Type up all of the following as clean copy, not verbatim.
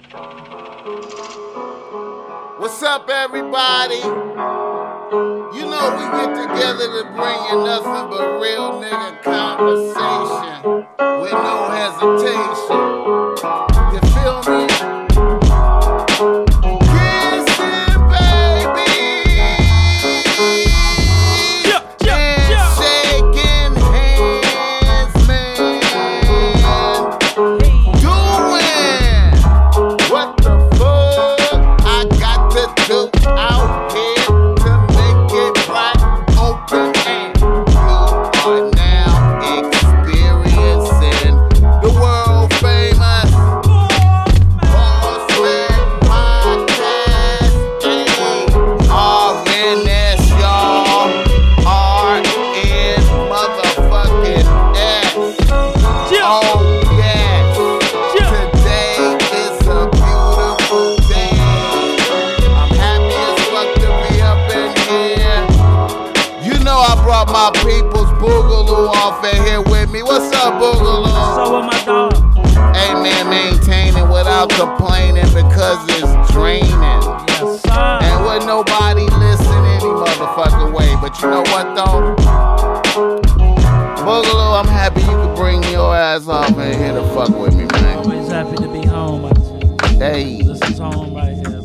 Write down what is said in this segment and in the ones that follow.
What's up, everybody? You know we get together to bring you nothing but real nigga conversation with no hesitation. You feel me? Kissing, baby, and shaking hands, man. Doing what the fuck I got to do out here to make it right open, and you are now experiencing the world famous Boss Man Podcast. RNS, y'all. RN motherfucking S. Oh, yes. Today is a beautiful day. I'm happy as fuck to be up in here. You know I brought my people's Boogaloo off in here with me. What's up, Boogaloo? So with my dog. Hey, man, maintaining without complaining because it's draining. Yes, sir. And with nobody listening any motherfucking way. But you know what, though? Boogaloo, I'm happy you could bring your ass off in here to fuck with me, man. Always happy to be home. Hey. This is home right here.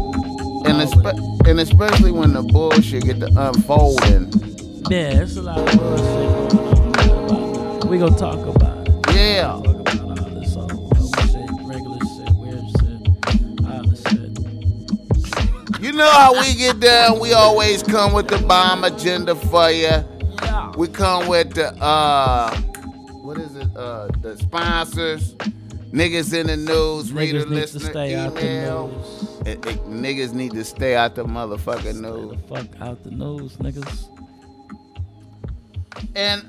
And especially when the bullshit get to unfolding. Yeah, it's a lot of bullshit going on. We gonna talk about it. Yeah. Talk about all this old shit, regular shit, weird shit, all this shit. You know how we get down. We always come with the bomb agenda for you. Yeah. We come with the what is it? The sponsors, niggas in the news, reader, Niggas need to listener, stay out the email. news. Niggas need to stay out the motherfucking news. The fuck out the news, niggas. And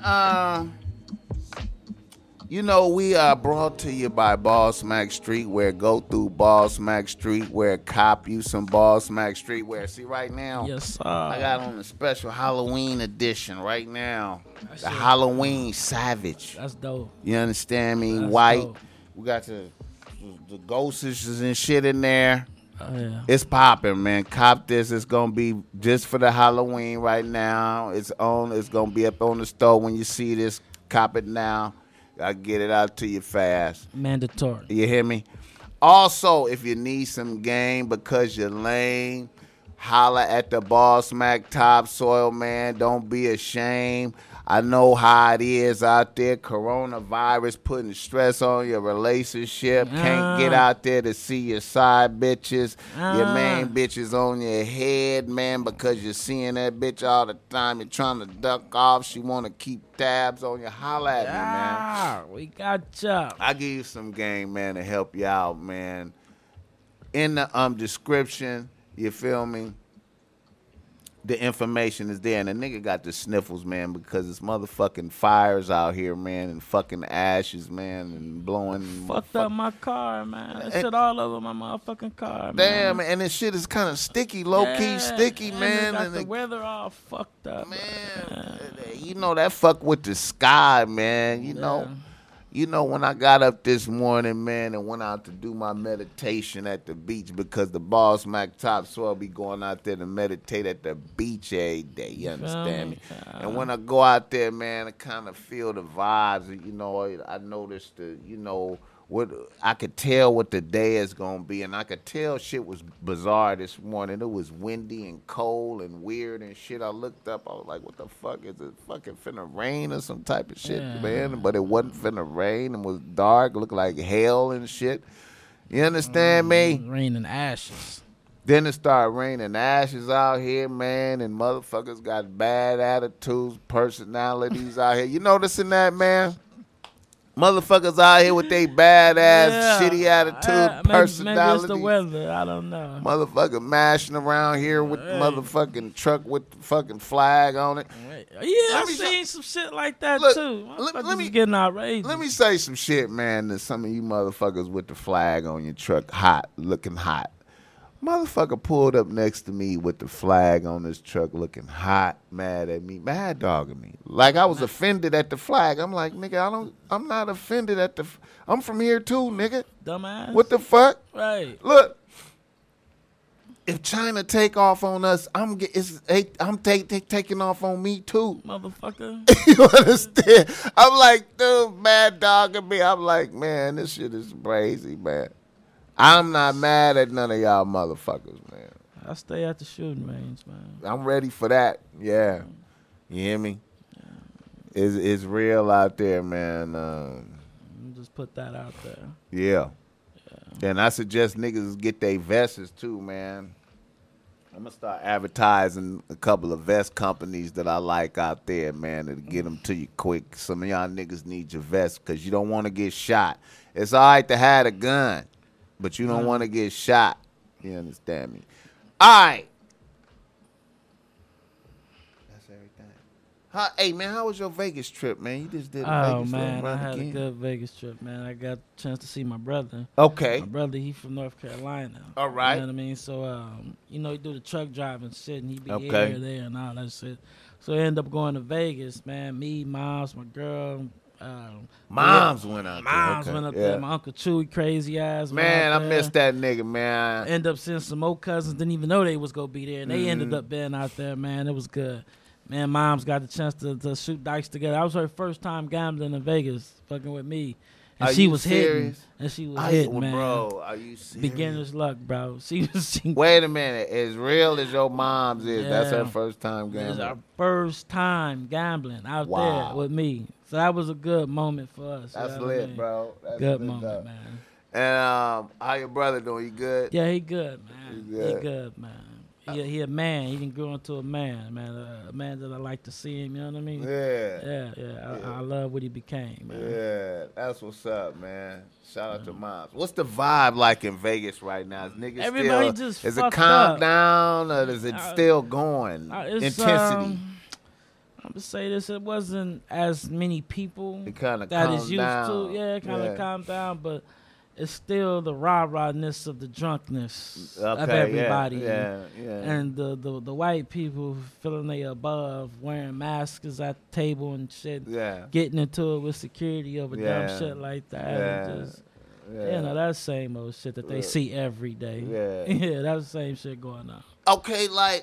you know, we are brought to you by Boss Mac Streetwear. Go through Boss Mac Streetwear, cop you some Boss Mac Streetwear. See, right now, Yes, sir. I got on a special Halloween edition right now. That's The it. Halloween Savage. That's dope. You understand me? That's White. dope. We got the ghosts and shit in there. Oh, yeah. It's popping, man. Cop this. It's gonna be just for the Halloween right now. It's gonna be up on the store when you see this. Cop it now. I get it out to you fast. Mandatory. You hear me? Also, if you need some game because you're lame, holla at the Boss Mac Topsoil, man. Don't be ashamed. I know how it is out there. Coronavirus putting stress on your relationship. Can't get out there to see your side bitches. Your main bitches on your head, man, because you're seeing that bitch all the time. You're trying to duck off. She want to keep tabs on you. Holla at me, man. Ah, we got ya. I give you some game, man, to help you out, man. In the description, you feel me? The information is there, and the nigga got the sniffles, man, because it's motherfucking fires out here, man, and fucking ashes, man, and blowing. Fucked up my car, man. That shit all over my motherfucking car, man. Damn, and this shit is kind of sticky, low-key sticky, and man. Got and the weather all fucked up. man, you know, that fuck with the sky, man, you know. You know, when I got up this morning, man, and went out to do my meditation at the beach because the Boss Mac Topsoil be going out there to meditate at the beach every day. You understand me? And when I go out there, man, I kind of feel the vibes. You know, I noticed what I could tell what the day is gonna be, and I could tell shit was bizarre this morning. It was windy and cold and weird and shit. I looked up, I was like, "What the fuck is it? Fucking finna rain or some type of shit, man?" But it wasn't finna rain. It was dark, looked like hell and shit. You understand me? Rain and ashes. Then it started raining ashes out here, man, and motherfuckers got bad attitudes, personalities out here. You noticing that, man? Motherfuckers out here with they badass, shitty attitude, personality. Maybe it's the weather. I don't know. Motherfucker mashing around here with the motherfucking truck with the fucking flag on it. Yeah, I seen some shit like that too. Let me getting outrageous. Let me say some shit, man, to some of you motherfuckers with the flag on your truck, hot, looking hot. Motherfucker pulled up next to me with the flag on his truck, looking hot, mad at me, mad dogging me. Like I was offended at the flag. I'm like, nigga, I'm not offended at I'm from here too, nigga. Dumbass. What the fuck? Right. Look, if China take off on us, I'm taking off on me too. Motherfucker. You understand? I'm like, dude, mad dogging me. I'm like, man, this shit is crazy, man. I'm not mad at none of y'all motherfuckers, man. I stay at the shooting range, man. I'm ready for that. Yeah. You hear me? Yeah. It's real out there, man. Just put that out there. Yeah. And I suggest niggas get their vests too, man. I'm going to start advertising a couple of vest companies that I like out there, man, to get them to you quick. Some of y'all niggas need your vest because you don't want to get shot. It's all right to have a gun, but you don't want to get shot. You understand me? All right. That's everything. Hey, man, how was your Vegas trip, man? You just did a Vegas trip. Oh, man, I had a good Vegas trip, man. I got a chance to see my brother. Okay. My brother, he from North Carolina. All right. You know what I mean? So, he do the truck driving shit, and he be Okay. here, there, and all that shit. So, I ended up going to Vegas, man. Me, Moms, my girl. Moms went out there. Moms Okay. went up there. My Uncle Chewy, crazy ass. Man, I missed that nigga, man. Ended up seeing some more cousins. Didn't even know they was going to be there. And they ended up being out there, man. It was good. Man, Moms got the chance to shoot dice together. That was her first time gambling in Vegas, fucking with me. And she was hitting. And she was hitting, man. Bro, are you serious? Beginner's luck, bro. Wait a minute. As real as your mom's is, that's her first time gambling. It was our first time gambling out there with me. So that was a good moment for us. That's lit, bro. That's good lit moment, up. man. And how your brother doing? He good? Yeah, he good, man. He good, man. He a man. He can grow into a man, man. A man that I like to see him. You know what I mean? Yeah. I love what he became, man. Yeah, that's what's up, man. Shout out to Moms. What's the vibe like in Vegas right now? Is niggas Everybody still, just is it fucked calmed up. down or is it still going? Intensity. I'm gonna say this: it wasn't as many people It kind of that calmed is used down. to. Yeah, it kind of calmed down, but it's still the rah-rahness of the drunkenness of everybody. Yeah. And the white people feeling they above, wearing masks at the table and shit. Yeah. Getting into it with security over dumb shit like that. Yeah. And just, that's the same old shit that they see every day. Yeah. Yeah, that's the same shit going on. Okay, like,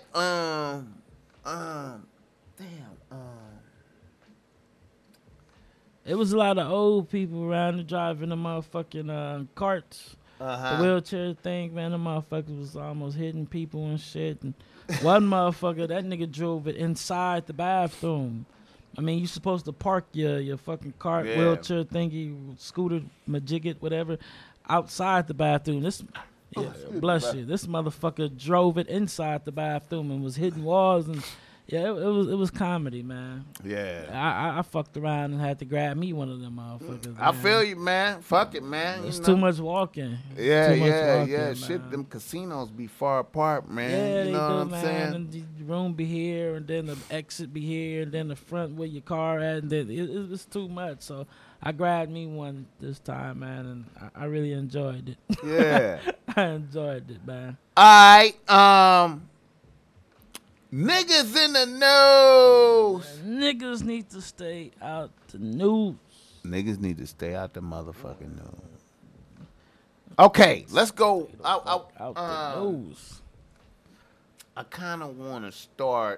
It was a lot of old people around driving the motherfucking carts. The wheelchair thing, man, the motherfuckers was almost hitting people and shit. And one motherfucker, that nigga drove it inside the bathroom. I mean, you supposed to park your fucking cart, wheelchair thingy, scooter, majigget, whatever, outside the bathroom. Bless you. This motherfucker drove it inside the bathroom and was hitting walls and... Yeah, it was comedy, man. Yeah. I fucked around and had to grab me one of them motherfuckers. I feel you, man. Fuck it, man. It's too much walking. Yeah. Shit, them casinos be far apart, man. Yeah, you know they what I'm do, saying? And the room be here, and then the exit be here, and then the front where your car at, and then it's too much. So I grabbed me one this time, man, and I really enjoyed it. Yeah. I enjoyed it, man. All right, niggas in the news. Niggas need to stay out the news. Niggas need to stay out the motherfucking news. Okay, let's go. Out the news. I kind of want to start.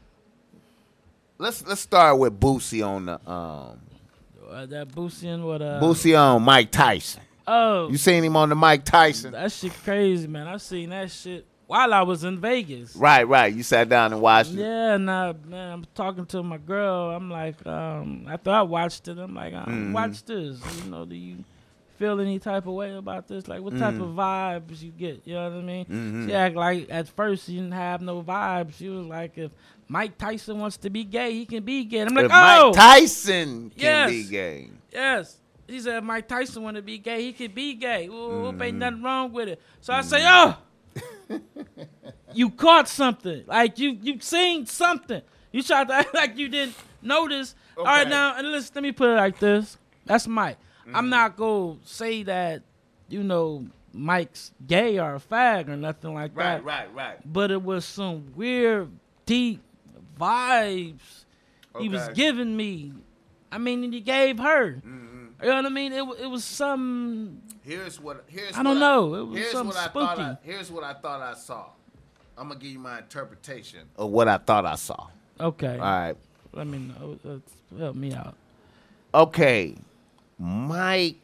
Let's start with Boosie on the that Boosie and what? Boosie on Mike Tyson. Oh, you seen him on the Mike Tyson? That shit crazy, man. I seen that shit while I was in Vegas. Right. You sat down and watched it. Yeah, man, I'm talking to my girl. I'm like, after I watched it, I'm like, watch this. You know, do you feel any type of way about this? Like, what type of vibes you get? You know what I mean? She act like at first she didn't have no vibes. She was like, if Mike Tyson wants to be gay, he can be gay. And I'm like, Mike Tyson can be gay. Yes. He said, if Mike Tyson want to be gay, he can be gay. Ain't nothing wrong with it. So I say, you caught something. Like, you seen something. You tried to act like you didn't notice. Okay. All right, now, and listen, let me put it like this. That's Mike. I'm not going to say that, Mike's gay or a fag or nothing like that. Right. But it was some weird, deep vibes he was giving me. I mean, and he gave her. Mm-hmm. You know what I mean? It was some. Here's I don't know. It was something spooky. Here's what I thought I saw. I'm gonna give you my interpretation of what I thought I saw. Okay. All right. Let me know. Help me out. Okay, Mike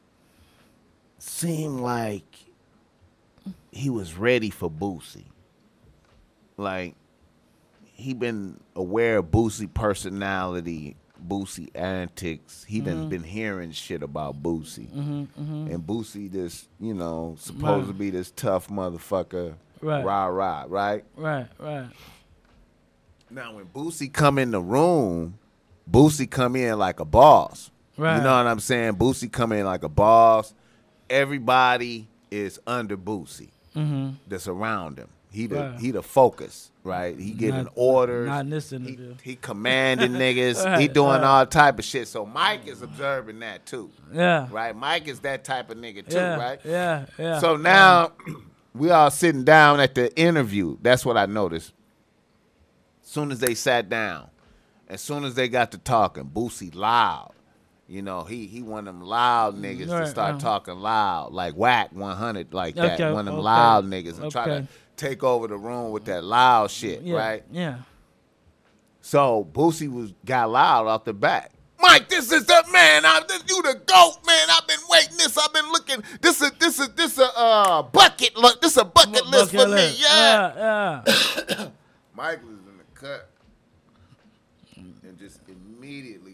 seemed like he was ready for Boosie. Like, he been aware of Boosie personality, Boosie antics. He done been hearing shit about Boosie. And Boosie this, supposed to be this tough motherfucker. Right. Rah, right? Right. Now, when Boosie come in the room, Boosie come in like a boss. Right. You know what I'm saying? Boosie come in like a boss. Everybody is under Boosie that's around him. He the focus, right? He getting orders. Not in this interview. He commanding niggas. Right, he doing all type of shit. So Mike is observing that too. Yeah. Right? Mike is that type of nigga too, right? Yeah. So now we all sitting down at the interview. That's what I noticed. Soon as they sat down, as soon as they got to talking, Boosie loud. He one of them loud niggas to start talking loud, like Whack 100, like that. One of them loud niggas and try to take over the room with that loud shit, right? Yeah. So Boosie got loud off the bat. Mike, this is the man. You the GOAT, man. I've been waiting this. I've been looking. This a bucket look. This a bucket list for me. Yeah. Mike was in the cut and just immediately,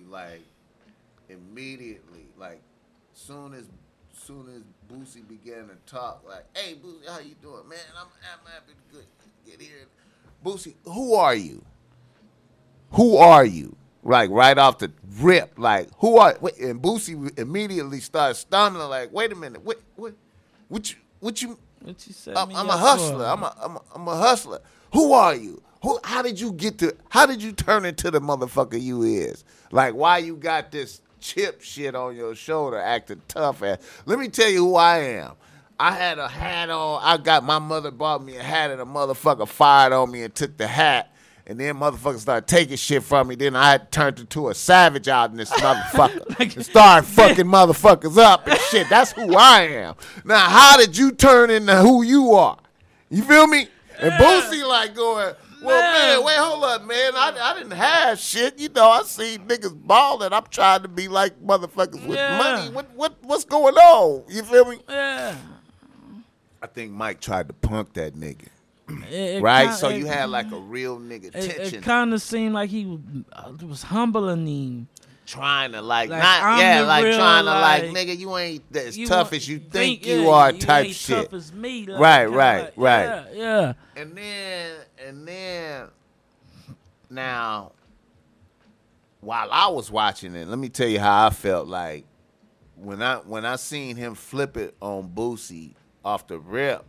soon as Boosie began to talk, like, hey, Boosie, how you doing, man? I'm happy to get here. Boosie, who are you? Who are you? Like, right off the rip, like, who are? Wait, and Boosie immediately started stumbling, like, wait a minute, what you? What you said? I'm a hustler. I'm a hustler. Who are you? How did you turn into the motherfucker you is? Like, why you got this chip shit on your shoulder acting tough ass? Let me tell you who I am. I had a hat on. My mother bought me a hat and a motherfucker fired on me and took the hat. And then motherfuckers started taking shit from me. Then I had turned into a savage out in this motherfucker. And started fucking motherfuckers up and shit. That's who I am. Now, how did you turn into who you are? You feel me? And Boosie like going, well, man, wait, hold up, man. I didn't have shit. I see niggas balling. I'm trying to be like motherfuckers with money. What's going on? You feel me? Yeah. I think Mike tried to punk that nigga. Right? So you had like a real nigga tension. It kind of seemed like he was humbling him. Trying to trying to nigga, you ain't as tough as you think you are type shit. You ain't tough as me. Right. Yeah. And then now, while I was watching it, let me tell you how I felt like when I seen him flip it on Boosie off the rip.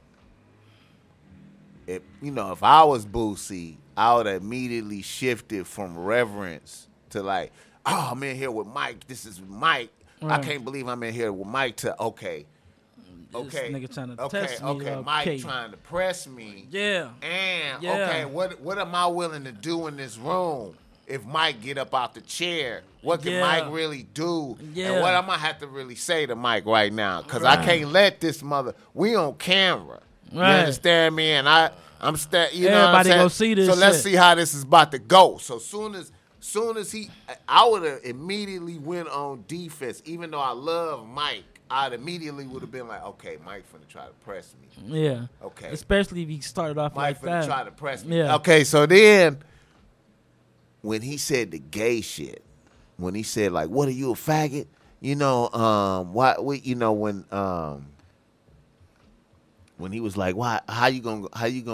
If I was Boosie, I would have immediately shifted from reverence to like, oh, I'm in here with Mike. This is Mike. Right. I can't believe I'm in here with Mike. Okay. This nigga trying to test me. Okay, Mike trying to press me. Yeah. And okay, what am I willing to do in this room if Mike get up out the chair? What can Mike really do? Yeah. And what I'm gonna have to really say to Mike right now? Because I can't let this we on camera. Right. You understand me? And I'm you know what I'm saying? Everybody go see this. So let's see how this is about to go. So soon as I would have immediately went on defense. Even though I love Mike, I'd immediately would have been like, okay, Mike finna try to press me. Yeah. Okay. Especially if he started off Mike like that. finna try to press me. Yeah. Okay, so then when he said the gay shit, when he said like, what are you, a faggot? When he was like, why? How you gonna,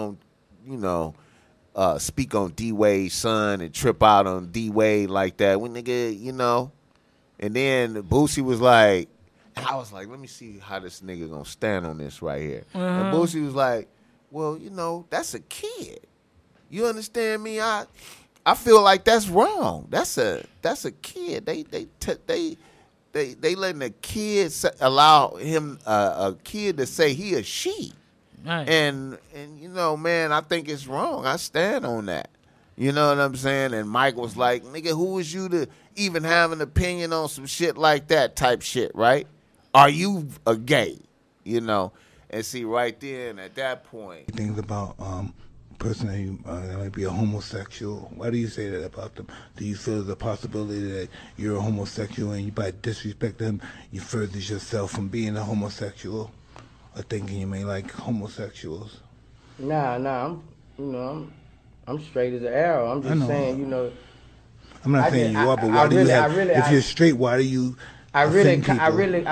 speak on D Wade's son and trip out on D Wade like that? When nigga, and then Boosie was like, and I was like, let me see how this nigga gonna stand on this right here. And Boosie was like, well, that's a kid. You understand me? I feel like that's wrong. That's a kid. They they letting a kid allow him a kid to say he a she. Right. And you know, man, I think it's wrong. I stand on that. You know what I'm saying? And Mike was like, nigga, who is you to even have an opinion on some shit like that type shit, right? Are you a gay? You know? And see, right then, at that point. Things about person that might be a homosexual. Why do you say that about them? Do you feel there's a possibility that you're a homosexual and you, by disrespect them, you furthers yourself from being a homosexual? Or thinking you may like homosexuals? Nah, I'm straight as an arrow. I'm just saying, you know. I'm not saying you are, but why do you have? If you're straight, why do you? I really commented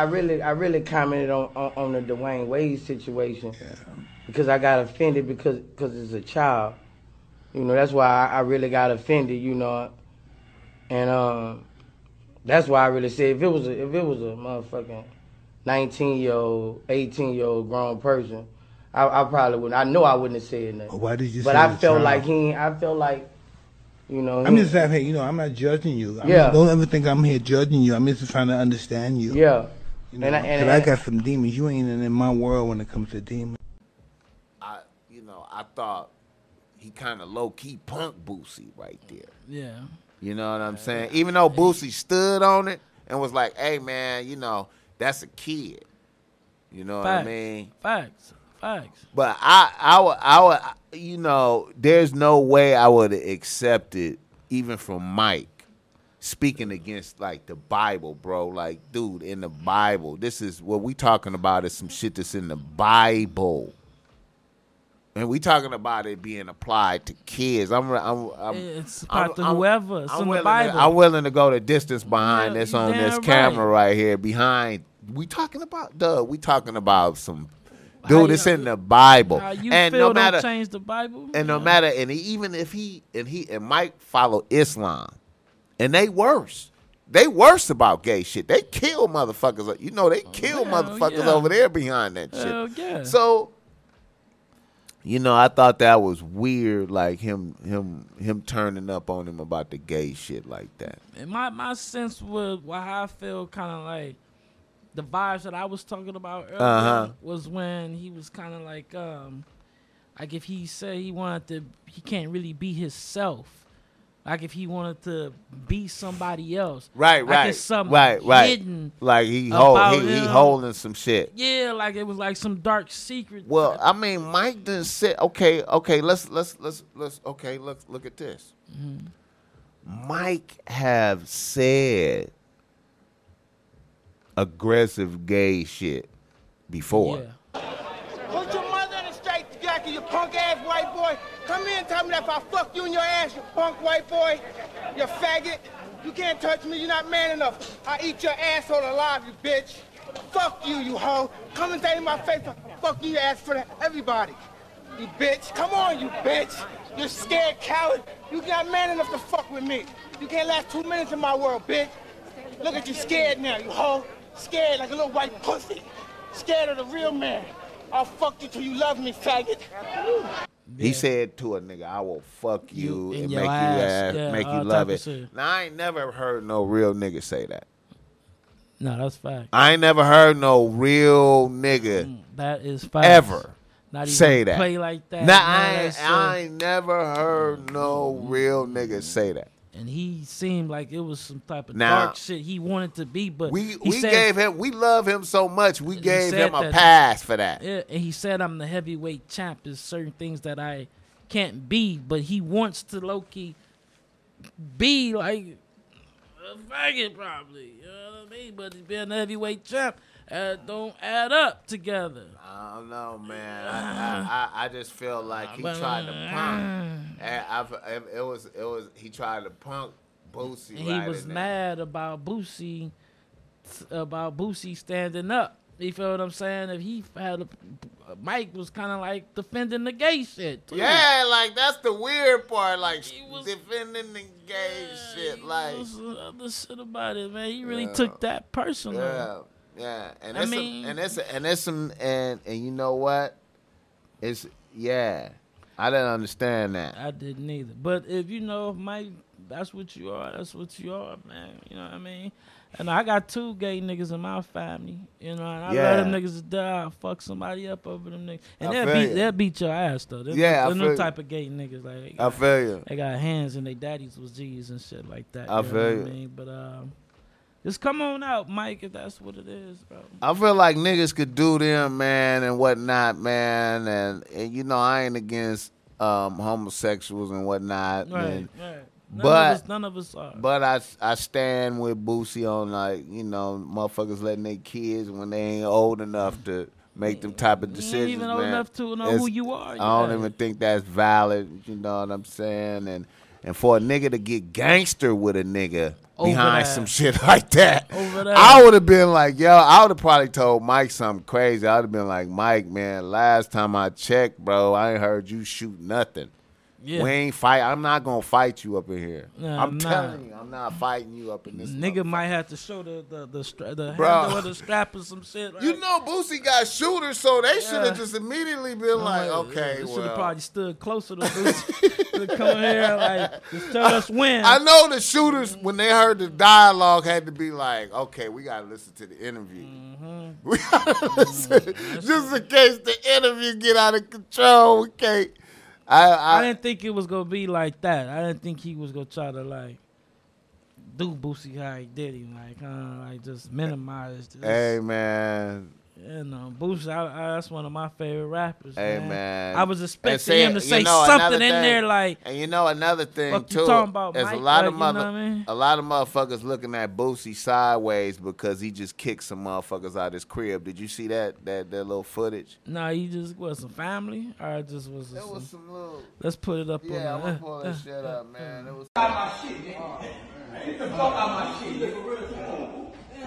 on the Dwayne Wade situation because I got offended because it's a child. You know, that's why I really got offended. You know, and that's why I really said if it was a motherfucking 19-year-old, 18-year-old grown person, I probably wouldn't. I know I wouldn't have said nothing. Why did you? But I felt like you know. I'm just saying, hey, you know, I'm not judging you. Don't ever think I'm here judging you. I'm just trying to understand you. Yeah. You know, and I got some demons. You ain't in my world when it comes to demons. I thought he kind of low key punked Boosie right there. Yeah. You know what I'm saying? Even though Boosie stood on it and was like, "Hey, man, you know that's a kid." You know what I mean? Facts. But I would, you know, there's no way I would have accepted, even from Mike, speaking against, like, the Bible, bro. Like, dude, in the Bible, this is what we talking about is some shit that's in the Bible. And we talking about it being applied to kids. It's applied to whoever. It's in the Bible. I'm willing to go the distance behind this on this camera right here. Behind, we talking about some... Dude, it's in the Bible. How you and feel no matter, don't change the Bible. And no matter, and even if and Mike follow Islam, and they worse about gay shit. They kill motherfuckers. You know, they kill motherfuckers over there behind that shit. Yeah. So, you know, I thought that was weird, like him turning up on him about the gay shit like that. And my sense was why I feel kind of like. The vibes that I was talking about earlier was when he was kind of like if he said he can't really be himself. Like if he wanted to be somebody else. Right. It's something hidden. Like he holding some shit. Yeah, like it was like some dark secret. Well, I mean, Mike didn't say, okay, let's look at this. Mm-hmm. Mike have said aggressive gay shit before. Yeah. Put your mother in the straight jacket, you punk ass white boy. Come here and tell me that if I fuck you in your ass, you punk white boy, you faggot. You can't touch me, you're not man enough. I eat your asshole alive, you bitch. Fuck you, you hoe. Come and say in my face, fuck you, ass for everybody. You bitch, come on, you bitch. You're scared coward. You not man enough to fuck with me. You can't last 2 minutes in my world, bitch. Look at you scared now, you hoe. Scared like a little white pussy. Scared of the real man. I'll fuck you till you love me, faggot. He said to a nigga, I will fuck you and make you love it. Now, I ain't never heard no real nigga say that. No, that's fact. I ain't never heard no real nigga that is fact. Ever not even say that. Play like that. Nah, I ain't never heard no real nigga say that. And he seemed like it was some type of dark shit he wanted to be, but we love him so much, we gave him a pass for that. Yeah, and he said, I'm the heavyweight champ. There's certain things that I can't be, but he wants to low-key be like a faggot probably. You know what I mean? But being the heavyweight champ don't add up together. I don't know, man. I just feel like he tried to punk. He tried to punk Boosie. And he was mad about Boosie standing up. You feel what I'm saying? If he had Mike was kind of like defending the gay shit too. Yeah, like that's the weird part. Like defending the gay shit. Like other shit about it, man. He really took that personal. Yeah, and you know what? I didn't understand that. I didn't either. But if Mike that's what you are. That's what you are, man. You know what I mean? And I got 2 gay niggas in my family. You know, and I love them niggas to die. I'll fuck somebody up over them niggas. And they'll beat your ass, though. They're them type of gay niggas. Like, I feel you. They got hands and they daddies was G's and shit like that. I feel you. I mean? But just come on out, Mike, if that's what it is, bro. I feel like niggas could do them, man, and whatnot, man. And you know, I ain't against homosexuals and whatnot. Right. None of us are. But I stand with Boosie on, like, you know, motherfuckers letting their kids when they ain't old enough to make them type of decisions. You ain't even old enough to know who you are. I don't even think that's valid. You know what I'm saying? And for a nigga to get gangster with a nigga behind some shit like that, I would have been like, yo, I would have probably told Mike something crazy. I would have been like, Mike, man, last time I checked, bro, I ain't heard you shoot nothing. Yeah. We ain't fight. I'm not gonna fight you up in here. I'm telling you, I'm not fighting you up in this. Nigga might have to show the handle of the strap or some shit. Right? You know, Boosie got shooters, so they should have just immediately been like, okay, should have probably stood closer to Boosie to come here, like, just tell us when. I know the shooters, when they heard the dialogue, had to be like, okay, we gotta listen to the interview. Mm-hmm. We gotta listen, just in case the interview get out of control. We can't. I didn't think it was gonna be like that. I didn't think he was gonna try to like do Boosie how he did him, like just minimize. Hey man, you know, Boosie, that's one of my favorite rappers. Hey man, I was expecting him to say something in there like. And you know another thing what too. You talking about, there's Mike? a lot like, of a lot of motherfuckers looking at Boosie sideways because he just kicked some motherfuckers out his crib. Did you see that little footage? Nah, he just was some family, or it just was. It was some little. Let's put it up. Yeah, I'm gonna pull that shit up, man. It was. Out my shit, nigga. Get the fuck out my shit, nigga.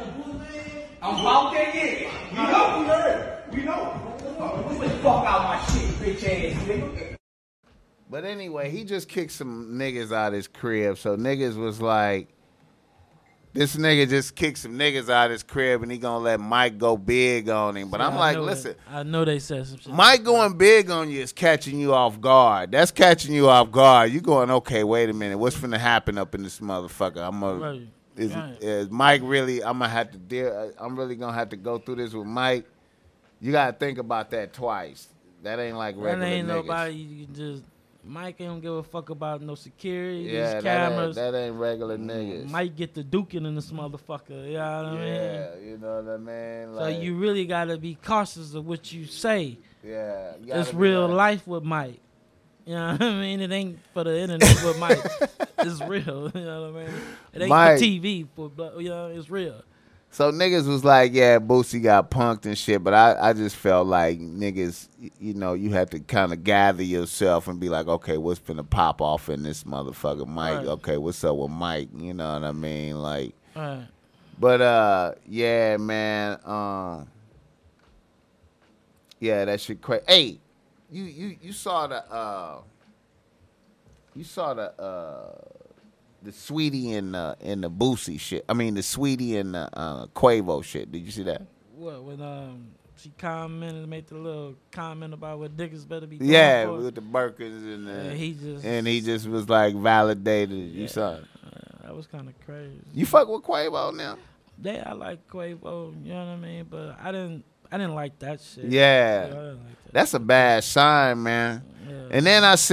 I'm about that, yeah. We know. Get the fuck out my shit, bitch ass nigga. But anyway, he just kicked some niggas out his crib. So niggas was like, this nigga just kicked some niggas out his crib and he gonna let Mike go big on him. But I'm like, listen. I know they said some shit. Mike going big on you is catching you off guard. That's catching you off guard. You going, okay, wait a minute. What's finna happen up in this motherfucker? Is Mike really, I'm really gonna have to go through this with Mike. You gotta think about that twice. That ain't like regular That ain't niggas. nobody you can just. Mike ain't give a fuck about no security, yeah, cameras. That ain't regular niggas. Mike get the duking in this motherfucker. You know what I mean? Yeah, you know what I mean? Like, so you really got to be cautious of what you say. Yeah. It's real life with Mike. You know what I mean? It ain't for the internet with Mike. It's real. You know what I mean? It ain't Mike, for TV. It's real. So niggas was like, yeah, Boosie got punked and shit, but I just felt like niggas, you know, you had to kind of gather yourself and be like, okay, what's finna pop off in this motherfucker, Mike? Right. Okay, what's up with Mike? You know what I mean? Like, right. But yeah, man, yeah, that shit crazy. Hey, you saw the Sweetie and the Boosie shit. I mean the Sweetie and the Quavo shit. Did you see that? What when she commented, made the little comment about what niggas better be. Yeah, for? with the Birkins and he just was like validated. Yeah, you saw it. That was kind of crazy. You fuck with Quavo now? Yeah, I like Quavo. You know what I mean? But I didn't like that shit. Yeah, I didn't like that. That's a bad sign, man. Yeah. And then I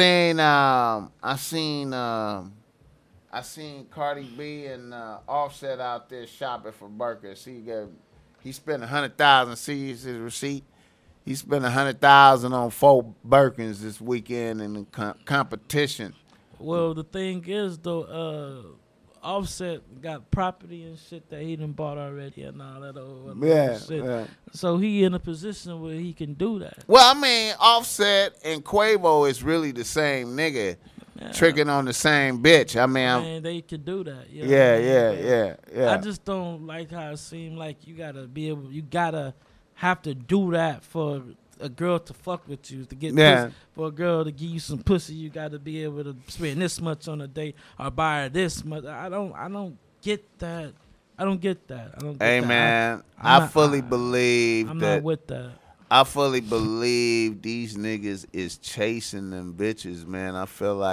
seen Cardi B and Offset out there shopping for Birkins. He spent $100,000. See his receipt. He spent $100,000 on 4 Birkins this weekend in the competition. Well, the thing is though, Offset got property and shit that he done bought already and all that old shit. Yeah. So he in a position where he can do that. Well, I mean, Offset and Quavo is really the same nigga. Yeah. Tricking on the same bitch. I mean, they could do that. You know yeah. I just don't like how it seems like you gotta have to do that for a girl to fuck with you, to get pussy. For a girl to give you some pussy, you gotta be able to spend this much on a date or buy her this much. I don't get that. I don't get that. Hey man, I fully believe I'm that. not with that. I fully believe these niggas is chasing them bitches, man. I feel like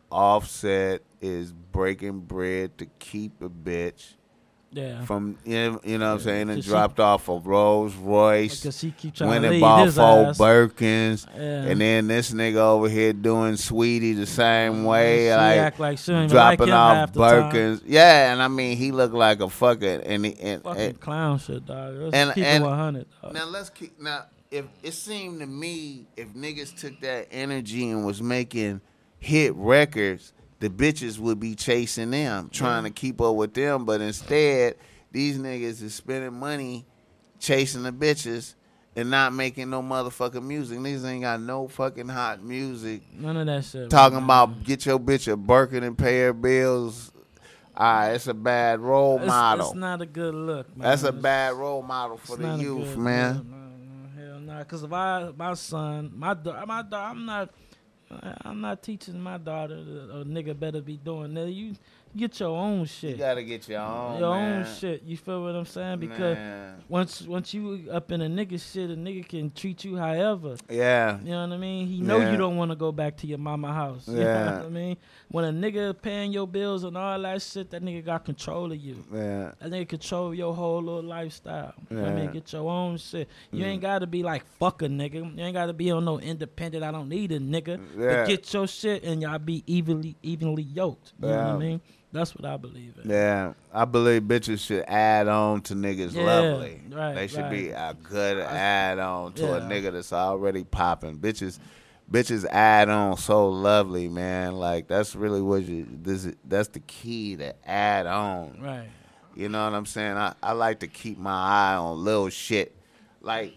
Offset is breaking bread to keep a bitch. Yeah. From you know what I'm saying, and 'Cause dropped off a Rolls Royce, Because she keep trying went to and lead bought his 4 ass. Birkins, Yeah. and then this nigga over here doing Sweetie the same way, She like act like she don't even like dropping him off half the time. Birkins. Yeah, and I mean he looked like a fucking Fucking clown shit, dog. Let's and- keep and- it 100, dog. now if it seemed to me if niggas took that energy and was making hit records, the bitches would be chasing them, trying to keep up with them, but instead these niggas is spending money chasing the bitches and not making no motherfucking music. Niggas ain't got no fucking hot music. None of that shit. Talking man. about get your bitch a Birkin and pay her bills. It's a bad role model. It's not a good look, man. That's a It's- bad role model for it's the not a youth, good man. look. No, hell nah. Because if my son, my daughter, I'm not teaching my daughter a nigga better be doing that. You get your own You shit. gotta get your own, Your man. own shit. You feel what I'm saying? Because Man. once you up in a nigga shit, a nigga can treat you however. Yeah. You know what I mean? He know Yeah. you don't want to go back to your mama house. You know Yeah. what I mean? When a nigga paying your bills and all that shit, that nigga got control of you. Yeah. That nigga control your whole little lifestyle. You know what I mean? Yeah. Get your own shit. You ain't got to be like, fuck a nigga. You ain't got to be on no independent, I don't need a nigga. Yeah. But get your shit and y'all be evenly yoked. You know what Yeah. I mean? That's what I believe in. Yeah, I believe bitches should add on to niggas Yeah, lovely. right, They should be right. a good add on to a Yeah. nigga that's already popping. Bitches add on so lovely, man. Like that's really what that's the key to add on. Right. You know what I'm saying? I like to keep my eye on little shit. Like,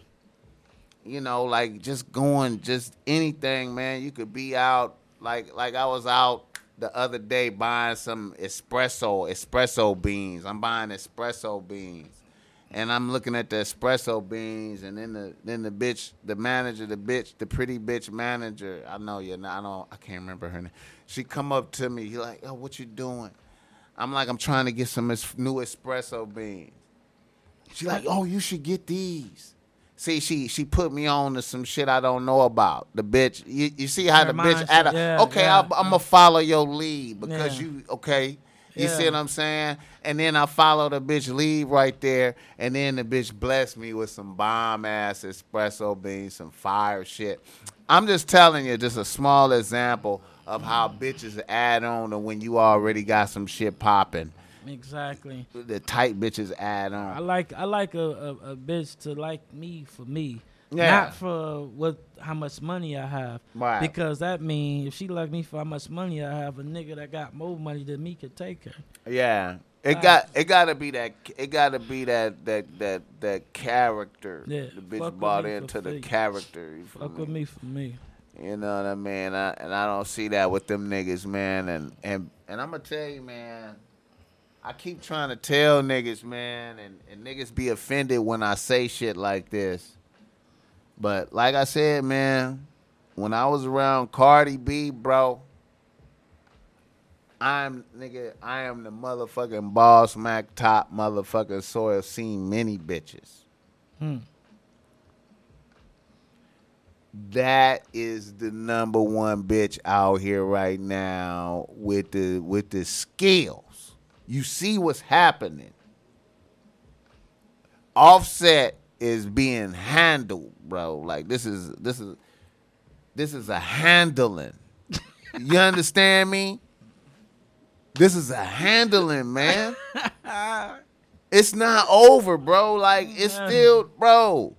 you know, like just anything, man. You could be out like I was out the other day buying some espresso beans. I'm buying espresso beans. And I'm looking at the espresso beans, and then the bitch, the manager, the pretty bitch manager. I can't remember her name. She come up to me. He like, "Oh, what you doing?" I'm like, "I'm trying to get some new espresso beans." She like, "Oh, you should get these." See, she put me on to some shit I don't know about. The bitch, you see how the bitch add I'm gonna follow your lead because you okay. You see what I'm saying? And then I follow the bitch lead right there, and then the bitch blessed me with some bomb-ass espresso beans, some fire shit. I'm just telling you, just a small example of how bitches add on to when you already got some shit popping. Exactly. The tight bitches add on. I like a bitch to like me for me. Yeah. Not for how much money I have. Right. Because that means if she like me for how much money I have, a nigga that got more money than me could take her. Yeah. It gotta be that character. Yeah, The bitch fuck with bought me into for the free. character. You feel Fuck with me for me. You know what I mean? And I don't see that with them niggas, man. And I'm gonna tell you, man. I keep trying to tell niggas, man, and niggas be offended when I say shit like this. But like I said, man, when I was around Cardi B, bro, I am the motherfucking Boss Mac top motherfucking soil seen many bitches. That is the number one bitch out here right now with the skills. You see what's happening. Offset is being handled, bro. Like this is a handling. You understand me? This is a handling, man. It's not over, bro. Like it's still, bro.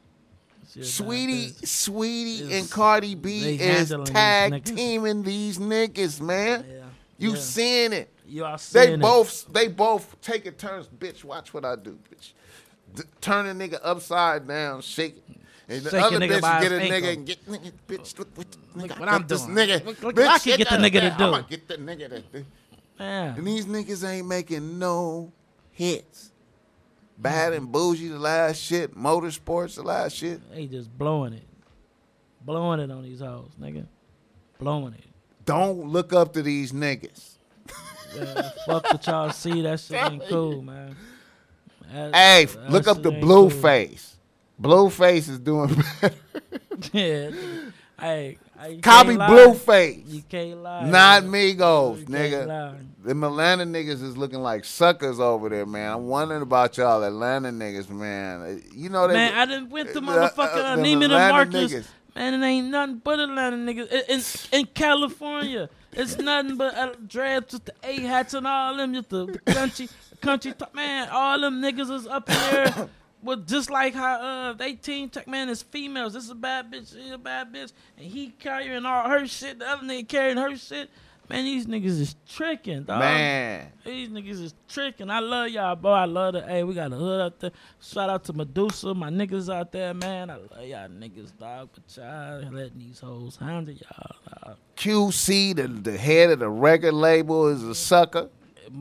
Sweetie and Cardi B is tag teaming these niggas, man. Yeah. You seeing it. You are seeing They both taking turns. Bitch, watch what I do, bitch. Turn a nigga upside down, shake it. And the Shake other a nigga bitch by get his a nigga ankle. and get nigga, bitch. Look what I'm this doing. nigga. Look Bitch, what I can shit get the that nigga to up. do. I'ma get the nigga to do. Yeah. And these niggas ain't making no hits. Bad and Bougie, the last shit. Motorsports, the last shit. They just blowing it. Blowing it on these hoes, nigga. Blowing it. Don't look up to these niggas. Yeah, fuck what y'all see. That shit ain't cool, man. Hey, look up the Blueface. Blueface is doing better. Yeah. Hey, Copy Blueface. You can't lie. Not Migos, You nigga. can't lie. Them Atlanta niggas is looking like suckers over there, man. I'm wondering about y'all Atlanta niggas, man. You know they. Man, I done went to motherfucking Neiman and Marcus. Niggas. Man, it ain't nothing but Atlanta niggas. In California, it's nothing but dreads with the A hats and all them, just the country talk. Man, all them niggas is up in there. With just like how they team tech, man, is females. This is a bad bitch, she a bad bitch, and he carrying all her shit. The other nigga carrying her shit. Man, these niggas is tricking, dog. Man. These niggas is tricking. I love y'all, boy. I love the, hey, we got a hood out there. Shout out to Medusa, my niggas out there, man. I love y'all niggas, dog. But y'all letting these hoes handle y'all, dog. QC, the head of the record label, is a sucker.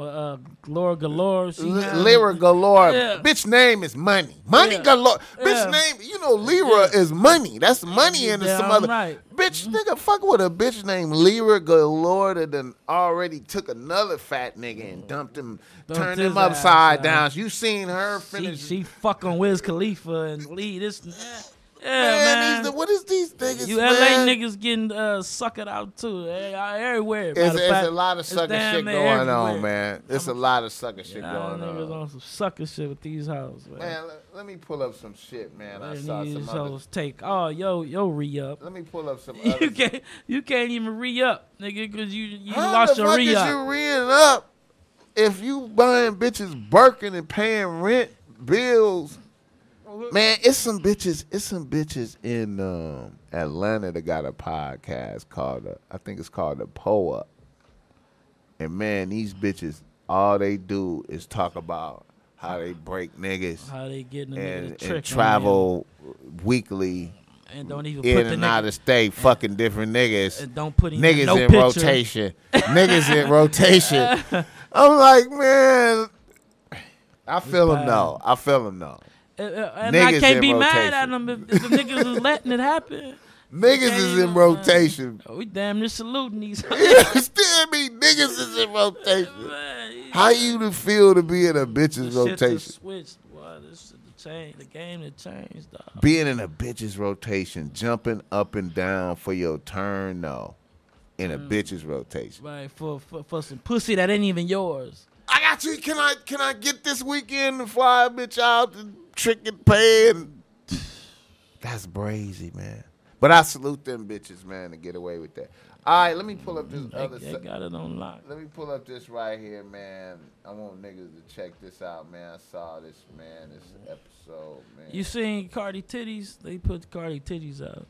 Laura Galore. Lyra Galore. Yeah. Bitch name is Money. Money Galore. Bitch name, you know, Lyra is money. That's money into some other. Right. Bitch, nigga, fuck with a bitch named Lyra Galore that done already took another fat nigga and turned him upside down. You seen her finish. She fucking Wiz Khalifa and lead this. Yeah, man. What is these niggas, You man? LA niggas getting suckered out too. Everywhere. It's a lot of sucker shit going on, man. It's a lot of sucker shit going niggas on some sucker shit with these hoes, man. Man, let me pull up some shit, man. I Letting saw these some other. hoes take. Oh, yo, re-up. Let me pull up some other. You can't even re-up, nigga, because you How lost the your fuck re-up. is you re-ing up if you buying bitches Birkin and paying rent, bills? Man, it's some bitches in Atlanta that got a podcast called, I think it's called The Pull Up. And man, these bitches, all they do is talk about how they break niggas, How they getting a nigga and trick travel weekly and don't even in put the and out of state, fucking different niggas. and don't put Niggas no in picture. rotation. Niggas in rotation. I'm like, man, I feel him though. And Niggas I can't in be mad rotation. at them if the niggas is letting it happen. Niggas is in rotation. We damn near saluting these. You understand me? Niggas is in rotation. How you feel to be in a bitch's rotation? Switched, boy. This shit to change. The game that changed, dog. Being in a bitch's rotation, jumping up and down for your turn, no. In a bitch's rotation. Right, for some pussy that ain't even yours. I got you. Can I get this weekend to fly a bitch out and trick and pay? And that's brazy, man. But I salute them bitches, man, to get away with that. All right, let me pull up this other. They got it on lock. Let me pull up this right here, man. I want niggas to check this out, man. I saw this, man. This episode, man. You seen Cardi titties? They put Cardi titties out.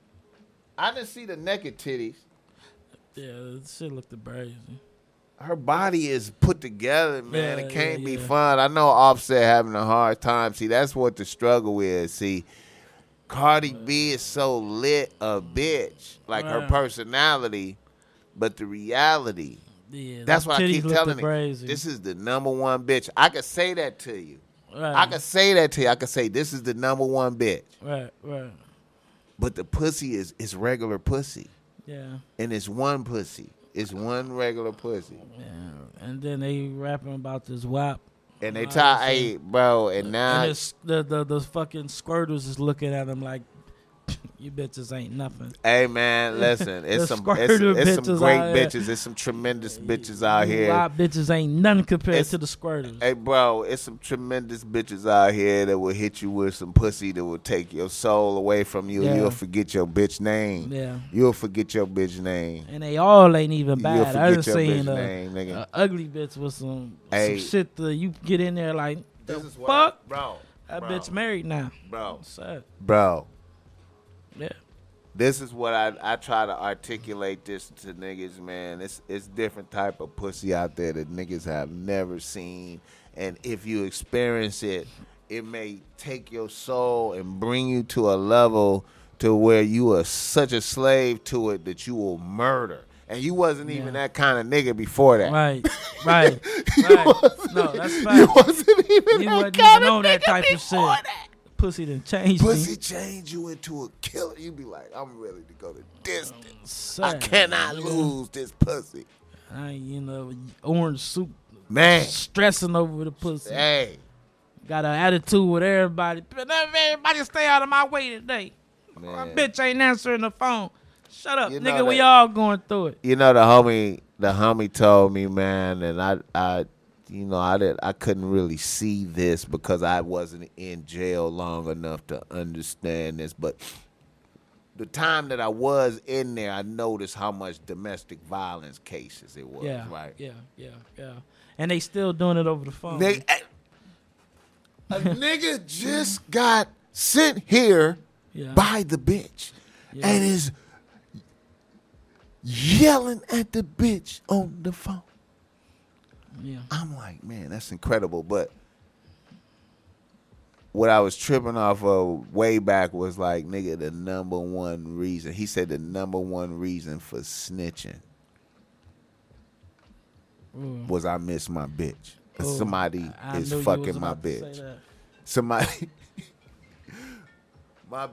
I didn't see the naked titties. Yeah, that shit looked brazy. Her body is put together, man. Yeah, It can't be yeah. fun. I know Offset having a hard time. See, that's what the struggle is. See, Cardi B is so lit a bitch, like her Right. personality, but the reality. Yeah, That's the why I titties keep looked telling you. brazy. This is the number one bitch. I could say that to you. Right. I could say that to you. I could say this is the number one bitch. Right. But the pussy is regular pussy. Yeah. And it's one pussy. It's one regular pussy. Yeah. And then they rapping about this WAP. And they tie, hey, bro, and now And it's, the fucking squirters is looking at them like, you bitches ain't nothing. hey man, listen, it's The some squirter it's some bitches great out here. bitches. It's some tremendous bitches out here. WAP bitches ain't nothing compared It's- to the squirters. Hey bro, it's some tremendous bitches out here that will hit you with some pussy that will take your soul away from you. Yeah. You'll forget your bitch name. Yeah. You'll forget your bitch name. And they all ain't even You'll bad. I done forget your seen bitch name, nigga. a ugly bitch with some Hey. shit that you get in there like, the This is what fuck? bro. That bro, bitch married now. Bro. Sad. Bro. Yeah. This is what I try to articulate this to niggas, man. It's different type of pussy out there that niggas have never seen. And if you experience it, it may take your soul and bring you to a level to where you are such a slave to it that you will murder. And you wasn't even that kind of nigga before that. Right. Right. No, that's You fact. wasn't even You that wasn't kind even of on that nigga type of before shit. that. Pussy done changed Pussy me. change you into a killer. You be like, I'm ready to go the distance. I Sad, cannot nigga. lose this pussy. I ain't, orange soup. Man. Stressing over the pussy. Hey. Got an attitude with everybody. Everybody stay out of my way today. My Man. bitch ain't answering the phone. Shut up, You know nigga. We that- all going through it. You know, the homie told me, man, and I couldn't really see this because I wasn't in jail long enough to understand this. But the time that I was in there, I noticed how much domestic violence cases it was. Yeah, Right. yeah. And they still doing it over the phone. A nigga just got sent here Yeah. by the bitch Yeah. and is yelling at the bitch on the phone. Yeah. I'm like, man, that's incredible. But what I was tripping off of way back was like, nigga, the number one reason. He said the number one reason for snitching was I miss my bitch. Oh, Somebody I is knew you fucking was my about to say bitch. that. Somebody, my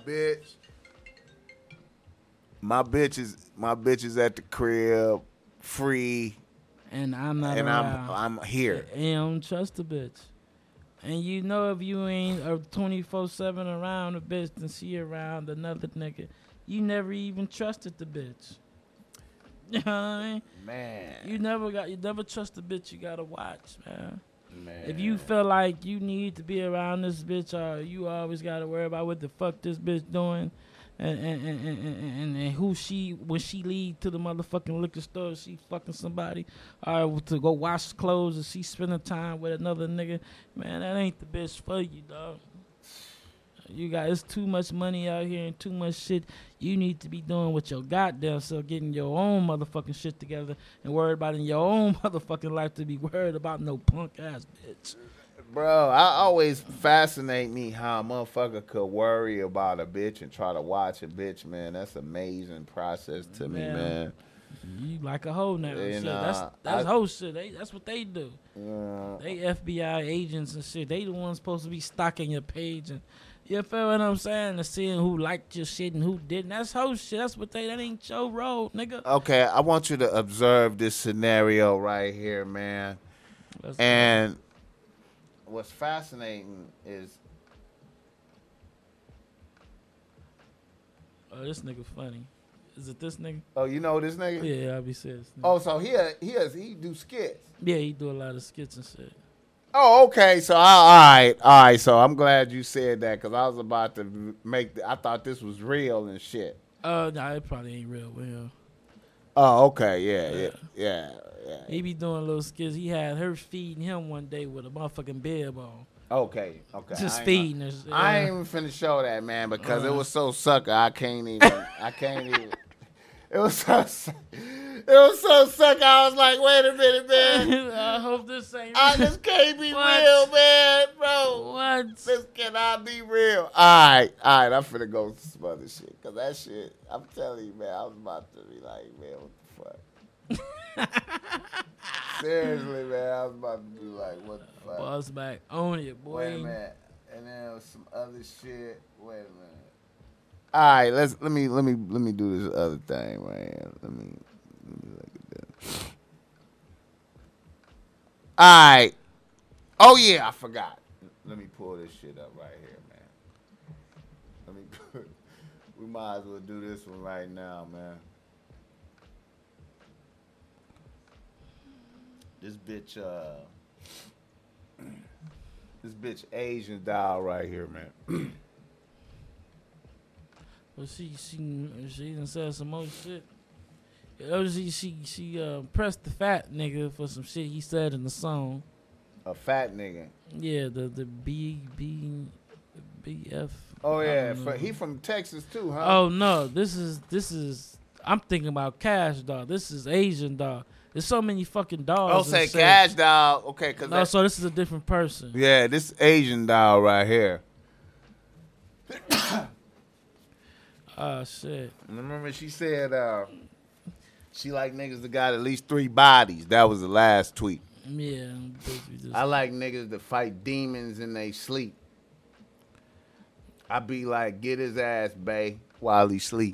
bitch is at the crib, free, And I'm not and around. I'm here. And you don't trust the bitch. And you know if you ain't 24/7 around a bitch and she around another nigga, you never even trusted the bitch. You know what I mean? Man, You never trust the bitch you gotta watch, man. man. If you feel like you need to be around this bitch or you always gotta worry about what the fuck this bitch doing and who she when she leave to the motherfucking liquor store, she fucking somebody, or to go wash clothes and she spending time with another nigga, man, that ain't the bitch for you, dog. It's too much money out here and too much shit. You need to be doing with your goddamn self, getting your own motherfucking shit together and worried about in your own motherfucking life to be worried about no punk ass bitch. Bro, I always fascinate me how a motherfucker could worry about a bitch and try to watch a bitch, man. That's an amazing process to me, man. You like a hoe now. You Shit. know, That's hoe shit. That's what they do. Yeah. They FBI agents and shit. They the ones supposed to be stalking your page and you feel what I'm saying? And seeing who liked your shit and who didn't. That's hoe shit. That ain't your role, nigga. Okay, I want you to observe this scenario right here, man. And what's fascinating is, oh, this nigga funny. Is it this nigga? oh, you know this nigga? Yeah, I'll be serious. Oh, so he do skits. Yeah, he do a lot of skits and shit. Oh, okay. So all right. So I'm glad you said that because I was about to I thought this was real and shit. Nah, it probably ain't real with him. Oh, okay. Yeah. He be doing little skits. He had her feeding him one day with a motherfucking bib on. Okay. Just feeding her. I ain't even finna show that, man, because it was so sucker. I can't even. It was so sucker. I was like, wait a minute, man. I hope this ain't This can't be What? real, man, bro. What? This cannot be real. All right. I'm finna go to some other shit. Because that shit, I'm telling you, man, I was about to be like, man, what the fuck? Seriously, man, I was about to be like, what the fuck? Boss back on it, boy. Wait a minute. And then there was some other shit. Wait a minute. All right, let me do this other thing, man. Let me look at that. All right. Oh yeah, I forgot. Let me pull this shit up right here, man. We might as well do this one right now, man. This bitch Asian doll right here, man. Well, she done said some more shit. She pressed the fat nigga for some shit he said in the song. A fat nigga. Yeah, the BF. Oh yeah, I don't know. he from Texas too, huh? Oh no, this is. I'm thinking about Cash Dog. This is Asian Dog. There's so many fucking dogs. Oh, say Cash doll. Okay, cause no, so this is a different person. yeah, this Asian doll right here. Oh shit. Remember she said she like niggas that got at least 3 bodies. That was the last tweet. Yeah. Basically just, I like niggas that fight demons in they sleep. I be like, get his ass, bae, while he sleep.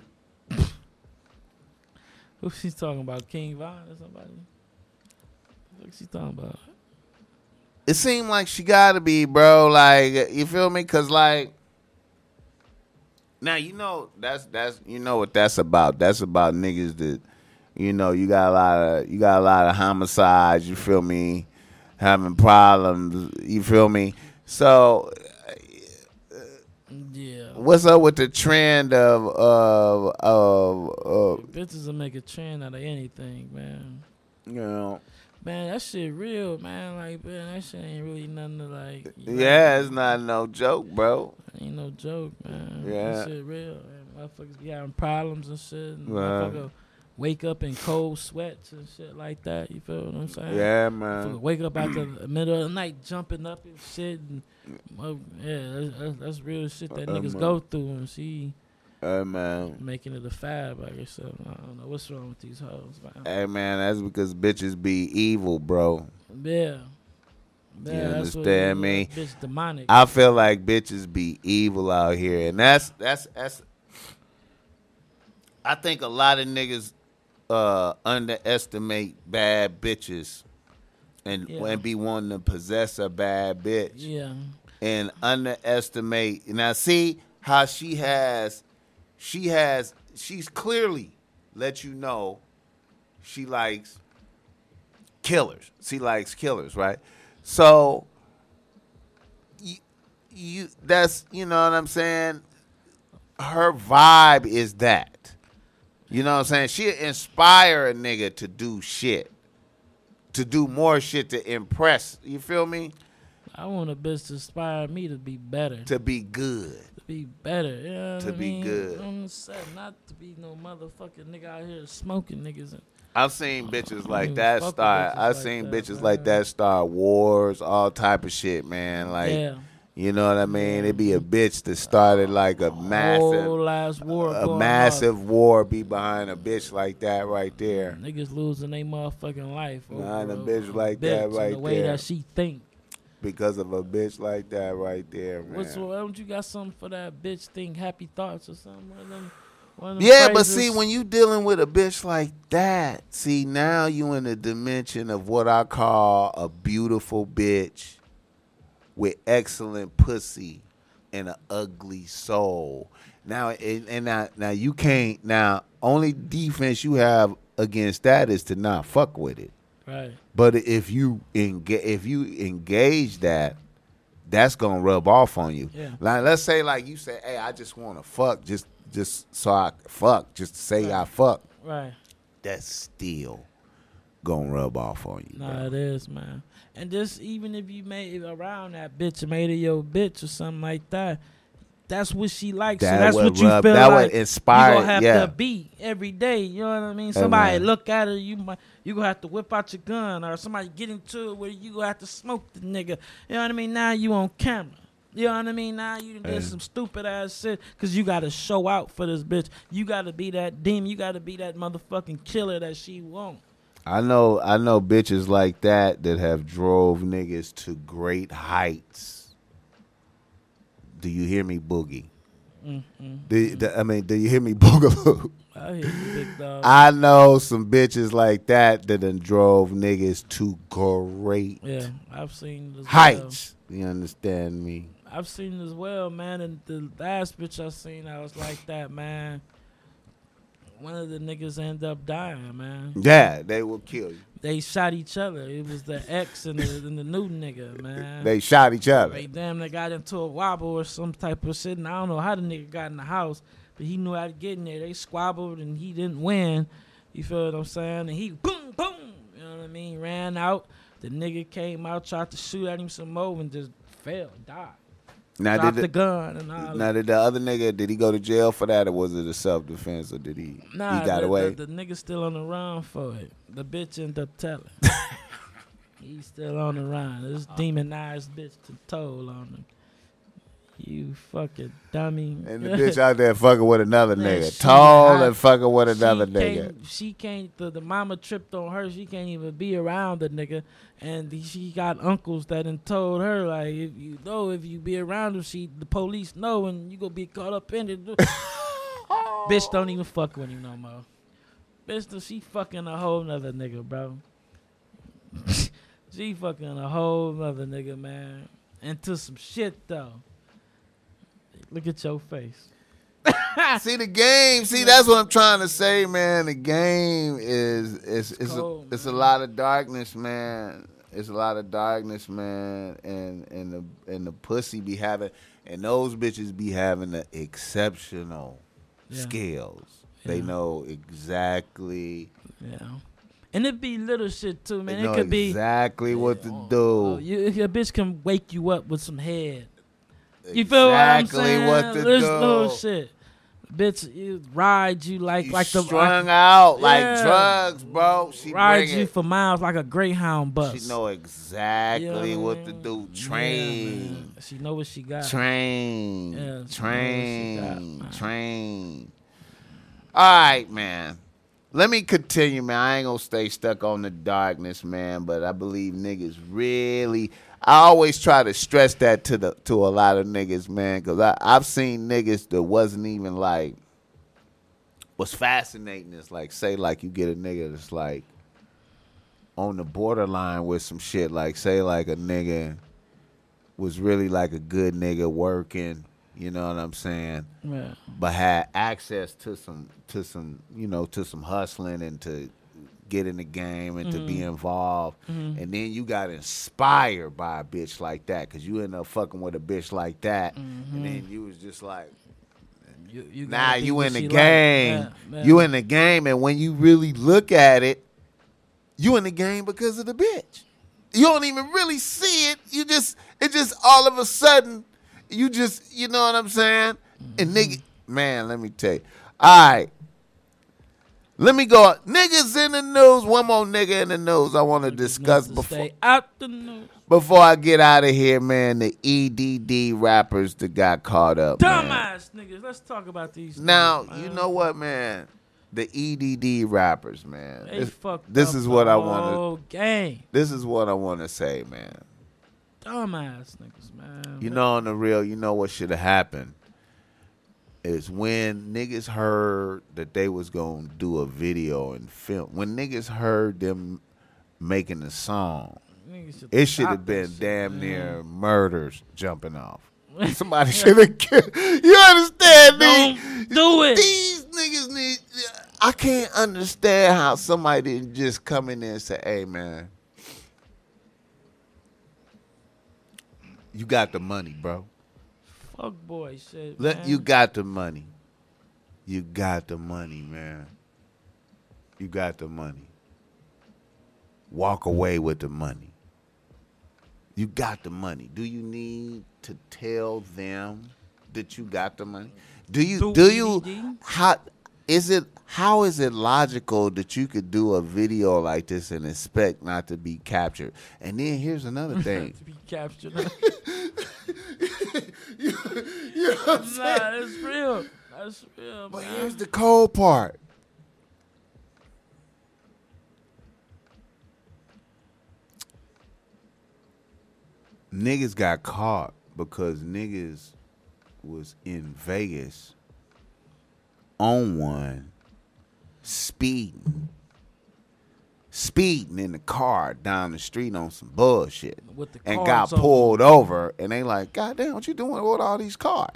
who she talking about? King Von or somebody? What she talking about? It seemed like she gotta be, bro. Like, you feel me? Cause like Now you know that's you know what that's about. That's about niggas that you know you got a lot of homicides. You feel me? Having problems. You feel me? So Yeah. what's up with the trend of Bitches will make a trend out of anything, man. you know? Man, that shit real, man. Like, man, that shit ain't really nothing to like. Yeah, it's not no joke, bro. Ain't no joke, man. Yeah. That shit real. Man. Motherfuckers be having problems and shit. And Right. motherfucker wake up in cold sweats and shit like that. You feel what I'm saying? Yeah, Motherfucker man. wake up after the middle of the night jumping up and shit. And, that's real shit that niggas man. go through. And she Man. making it a fab, I guess. So, I don't know what's wrong with these hoes, man. Hey, man, that's because bitches be evil, bro. Yeah. You That's what understand it me? is. Bitch demonic. I feel like bitches be evil out here, and that's. I think a lot of niggas underestimate bad bitches, and be wanting to possess a bad bitch, Yeah. and underestimate. Now, see how she's clearly let you know she likes killers. She likes killers, right? So you that's you know what I'm saying? Her vibe is that. You know what I'm saying? She'll inspire a nigga to do shit. To do more shit to impress. You feel me? I want a bitch to inspire me to be better. To be good. To be better. You know To what I be mean? good. On the set, not to be no motherfucking nigga out here smoking niggas. And, I've seen bitches I like don't that fuck with start. bitches I've like seen that, bitches man. like that start wars, all type of shit, man. Like, yeah. you know what I mean? It'd be a bitch that started like a Whole massive, last war going war be behind a bitch like that right there. on. Niggas losing their motherfucking life. Behind over a bitch like bitch that and right the way there. that she think. Because of a bitch like that right there, man. Why don't you got something for that bitch think happy thoughts or something? One of them Yeah, but phrases? see, when you dealing with a bitch like that, see, now you in the dimension of what I call a beautiful bitch with excellent pussy and an ugly soul. Now, now you can't. Now, only defense you have against that is to not fuck with it. Right. But if you engage that, that's gonna rub off on you. Yeah. Like, let's say, like you say, hey, I just want to fuck, just so I fuck, just to say I fuck. Right. That's still gonna rub off on you. Nah, Bro. it is, man. And just even if you made it around that bitch and made it your bitch or something like that, that's what she likes. So that's what you feel that like would inspire. you gonna have yeah. to be every day. You know what I mean? Somebody man. look at her, you gonna have to whip out your gun, or somebody get into it where you gonna have to smoke the nigga. You know what I mean? Now you on camera. You know what I mean? Now you did some stupid ass shit because you gotta show out for this bitch. You gotta be that demon. You gotta be that motherfucking killer that she want. I know bitches like that have drove niggas to great heights. Do you hear me, Boogie? Do you hear me, Boogaloo? I hear you, big dog. I know some bitches like that done drove niggas to great Yeah, I've seen it as heights. You understand me? well. I've seen it as well, man. And the last bitch I seen, I was like that, man. One of the niggas ended up dying, man. Yeah, they will kill you. They shot each other. It was the ex and the new nigga, man. They shot each other. They damn, they got into a wobble or some type of shit. And I don't know how the nigga got in the house, but he knew how to get in there. They squabbled and he didn't win. You feel what I'm saying? And he boom, boom. You know what I mean? Ran out. The nigga came out, tried to shoot at him some more and just fell, died. Now Dropped the gun and all that. did the other nigga, did he go to jail for that, or was it a self-defense, or did he got away? The nigga still on the run for it. The bitch ended up telling. He's still on the run. This demonized bitch told on him. You fucking dummy. And the bitch out there fucking with another Man, nigga. she Tall hot. and fucking with another nigga. She can't, the mama tripped on her. She can't even be around the nigga. And she got uncles that done told her, like, if you be around him, the police know and you gonna be caught up in it. Bitch don't even fuck with him no more. Bitch, she fucking a whole nother nigga, bro. She fucking a whole nother nigga, man. Into some shit, though. Look at your face. See the game. See, that's what I'm trying to say, man. The game is it's a lot of darkness, man. It's a lot of darkness, man. And the pussy be having, and those bitches be having the exceptional skills. Yeah. They know exactly. Yeah. And it be little shit too, man. It could be exactly what to do. Your bitch can wake you up with some head. You feel what I'm saying? Exactly what to do. Little shit. Bitch, you ride you like the strung out like drugs, bro. She rides you for miles like a Greyhound bus. She know exactly what to do. Train. Yeah, she know what she got. Train. Yeah, Train. All right, man. Let me continue, man. I ain't gonna stay stuck on the darkness, man. But I believe niggas really. I always try to stress that to a lot of niggas, man, because I've seen niggas that wasn't even like. What's fascinating is like, say, like you get a nigga that's like on the borderline with some shit. Like, say, like a nigga was really like a good nigga working. You know what I'm saying? Yeah. But had access to some hustling and to get in the game and to be involved. And then you got inspired by a bitch like that because you ended up fucking with a bitch like that. And then you was just like, now you in the game. Like. You in the game, and when you really look at it, you in the game because of the bitch. You don't even really see it. It just all of a sudden, you know what I'm saying? And nigga, man, let me tell you. All right. Let me go. Niggas in the news. One more nigga in the news I want to discuss before. Out the news. Before I get out of here, man, the EDD rappers that got caught up. Dumbass niggas. Let's talk about these. Now, you know what, man? The EDD rappers, man. They fucked this up is what the I want whole game. This is what I want to say, man. Dumbass niggas, man. You know, on the real, you know what should have happened is when niggas heard that they was going to do a video and film. When niggas heard them making a song, it should have been damn near murders jumping off. Somebody should have killed. You understand me? Don't do it. These niggas need. I can't understand how somebody didn't just come in there and say, hey, man, you got the money, bro. Fuck boy shit, man. Man. You got the money. You got the money, man. You got the money. Walk away with the money. You got the money. Do you need to tell them that you got the money? How is it logical that you could do a video like this and expect not to be captured? And then here's another thing. To be captured. you know what I'm saying? Nah, that's real. That's real, But man. here's the cold part. Niggas got caught because niggas was in Vegas on one speeding in the car down the street on some bullshit With the and cars got pulled over and they like, God damn, what you doing with all these cars?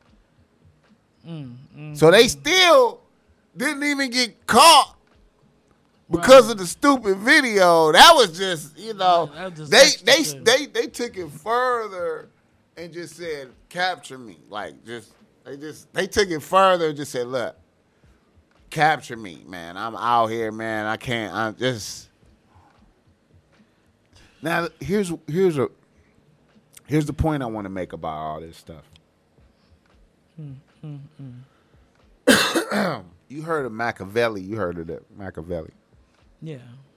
So they still didn't even get caught because of the stupid video. That was just, you know, they took it further and just said, capture me. Like they took it further and just said, look, capture me, man. I'm out here, man. I'm just. Now here's the point I want to make about all this stuff. You heard of Machiavelli. You heard of that Machiavelli. Yeah.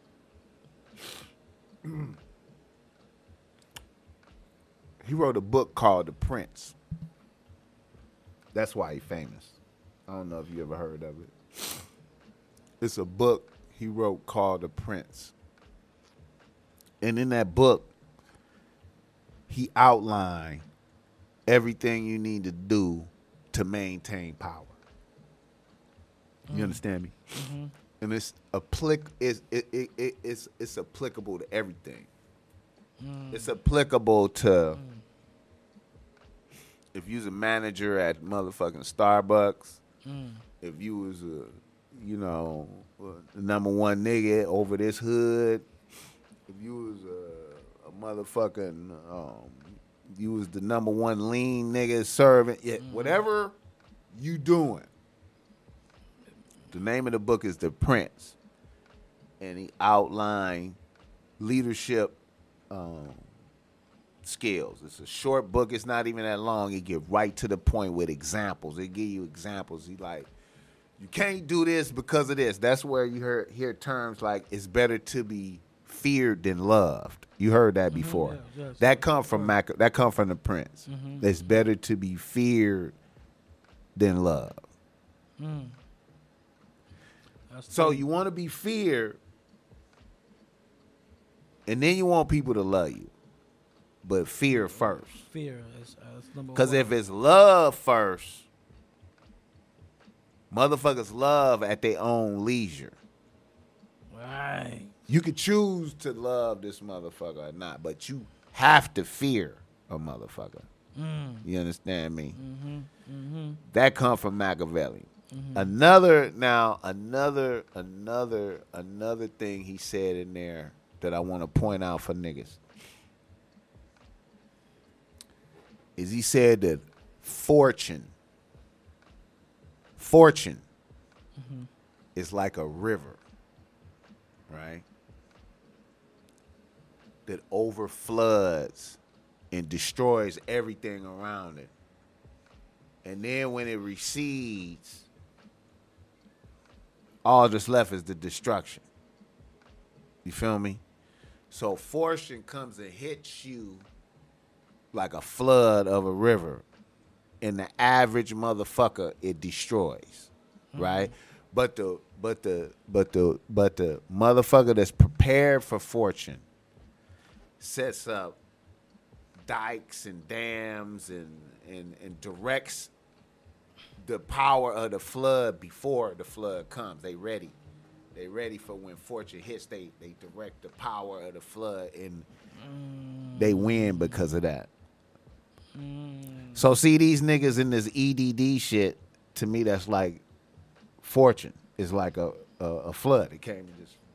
He wrote a book called The Prince. That's why he's famous. I don't know if you ever heard of it. It's a book he wrote called The Prince. And in that book, he outlined everything you need to do to maintain power. You understand me? Mm-hmm. And it's applicable to everything. It's applicable to if you was a manager at motherfucking Starbucks, if you was the number one nigga over this hood, if you was a motherfucking, you was the number one lean nigga serving, whatever you doing. The name of the book is The Prince, and he outlined leadership skills. It's a short book. It's not even that long. He get right to the point with examples. They give you examples. He like, you can't do this because of this. That's where you hear terms like it's better to be feared than loved. You heard that before. That come from the Prince. It's better to be feared than loved. So you want to be feared, and then you want people to love you. But fear first. Fear is number one. Because if it's love first, motherfuckers love at their own leisure. Right. You could choose to love this motherfucker or not, but you have to fear a motherfucker. You understand me? That come from Machiavelli. Another thing he said in there that I want to point out for niggas is he said that fortune is like a river, right? That overfloods and destroys everything around it. And then when it recedes, all that's left is the destruction. You feel me? So fortune comes and hits you like a flood of a river, and the average motherfucker it destroys, right? But the motherfucker that's prepared for fortune sets up dikes and dams and directs the power of the flood before the flood comes. They ready for when fortune hits. They direct the power of the flood, and they win because of that. So see, these niggas in this EDD shit, to me that's like fortune. It's like a flood. It came and just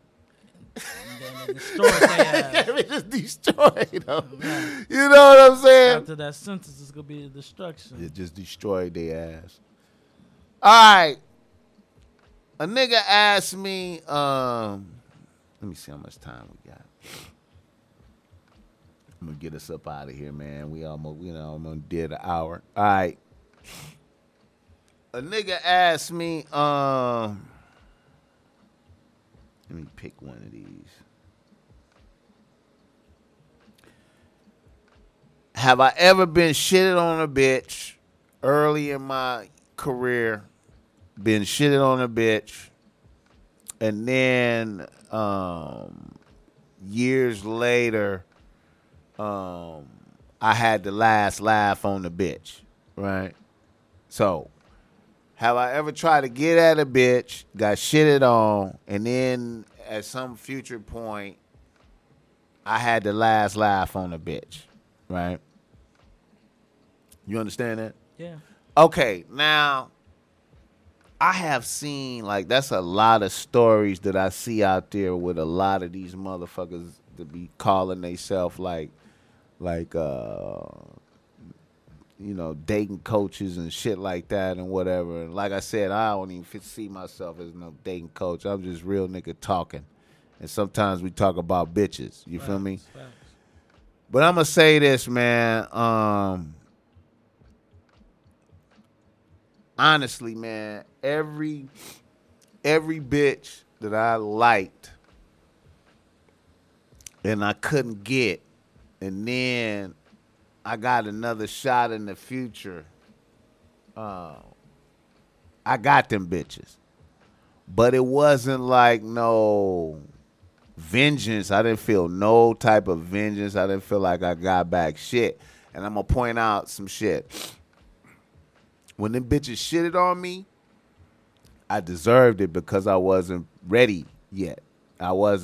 Just destroyed them. You know what I'm saying? After that sentence, it's gonna be the destruction. It just destroyed their ass. All right. A nigga asked me, let me see how much time we got. I'm gonna get us up out of here, man. We almost did an hour. All right. A nigga asked me, let me pick one of these. Have I ever been shitted on a bitch early in my career? Been shitted on a bitch, and then years later, I had the last laugh on the bitch, right? So, have I ever tried to get at a bitch, got shitted on, and then at some future point, I had the last laugh on the bitch, right? You understand that? Yeah. Okay, now, I have seen, like, that's a lot of stories that I see out there with a lot of these motherfuckers that be calling themselves dating coaches and shit like that and whatever. And like I said, I don't even see myself as no dating coach. I'm just real nigga talking. And sometimes we talk about bitches. You feel me? Facts. But I'm going to say this, man. Honestly, man, every bitch that I liked and I couldn't get, and then I got another shot in the future, I got them bitches. But it wasn't like no vengeance. I didn't feel no type of vengeance. I didn't feel like I got back shit. And I'm going to point out some shit. When them bitches shitted on me, I deserved it because I wasn't ready yet.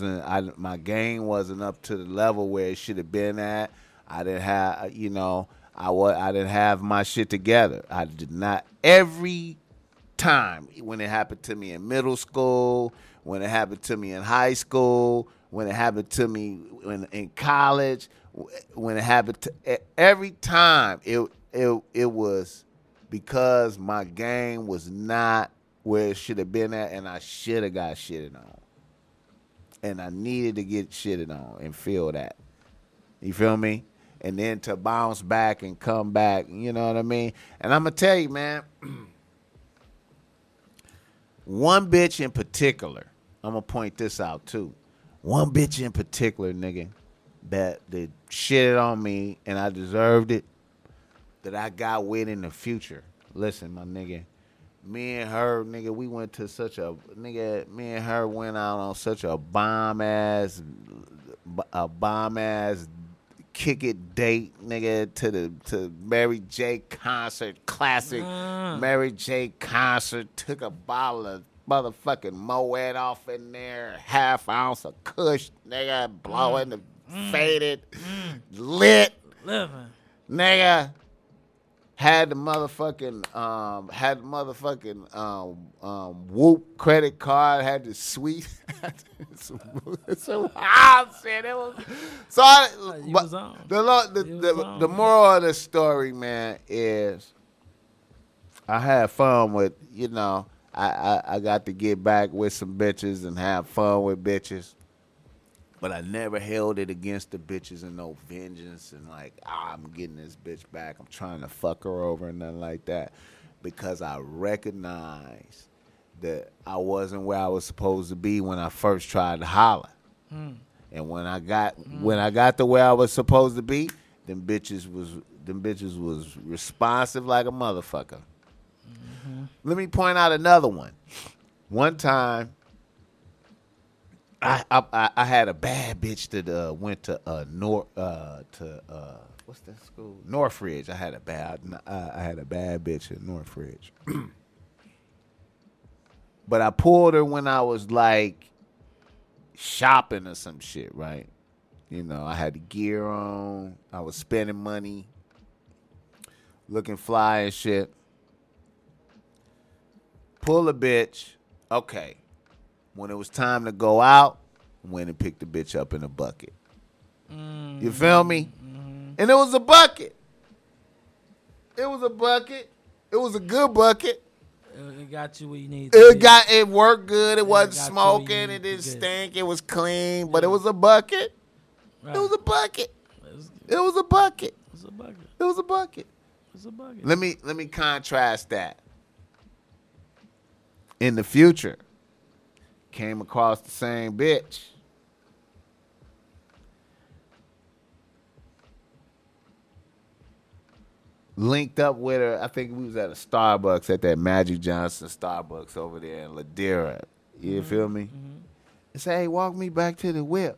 My game wasn't up to the level where it should have been at. I didn't have, I didn't have my shit together. I did not. Every time when it happened to me in middle school, when it happened to me in high school, when it happened to me in college, when it happened to every time it was because my game was not where it should have been at, and I should have got shitted on, and I needed to get shitted on and feel that. You feel me? And then to bounce back and come back, you know what I mean? And I'm gonna tell you, man. One bitch in particular, I'm going to point this out too. One bitch in particular, nigga, that shitted on me and I deserved it, that I got with in the future. Listen, my nigga, me and her, nigga, we went to such a, nigga, me and her went out on such a bomb-ass kick it date, nigga, to Mary J concert, classic Mary J concert. Took a bottle of motherfucking Moet off in there, half ounce of Kush, nigga, blowing the faded, lit, living, nigga. Had the motherfucking Whoop credit card, had the sweet so wild shit. It was so the moral of the story, man, is I had fun with, you know, I got to get back with some bitches and have fun with bitches. But I never held it against the bitches and no vengeance and like, I'm getting this bitch back. I'm trying to fuck her over and nothing like that. Because I recognized that I wasn't where I was supposed to be when I first tried to holler. And when I got to where I was supposed to be, them bitches was responsive like a motherfucker. Let me point out another one. One time, I had a bad bitch that went to what's that school? Northridge. I had a bad bitch at Northridge. But I pulled her when I was like shopping or some shit, right? You know, I had the gear on. I was spending money, looking fly and shit. Pull a bitch. Okay. When it was time to go out, went and picked the bitch up in a bucket. You feel me? And it was a bucket. It was a bucket. It was a good bucket. It got you where you need. It worked good. It wasn't smoking. It didn't stink. It was clean. But it was a bucket. Right. It was a bucket. It was a bucket. It was a bucket. It was a bucket. It was a bucket. Let me contrast that. In the future, came across the same bitch. Linked up with her. I think we was at a Starbucks, at that Magic Johnson Starbucks over there in Ladera. You feel me? And say, hey, walk me back to the whip.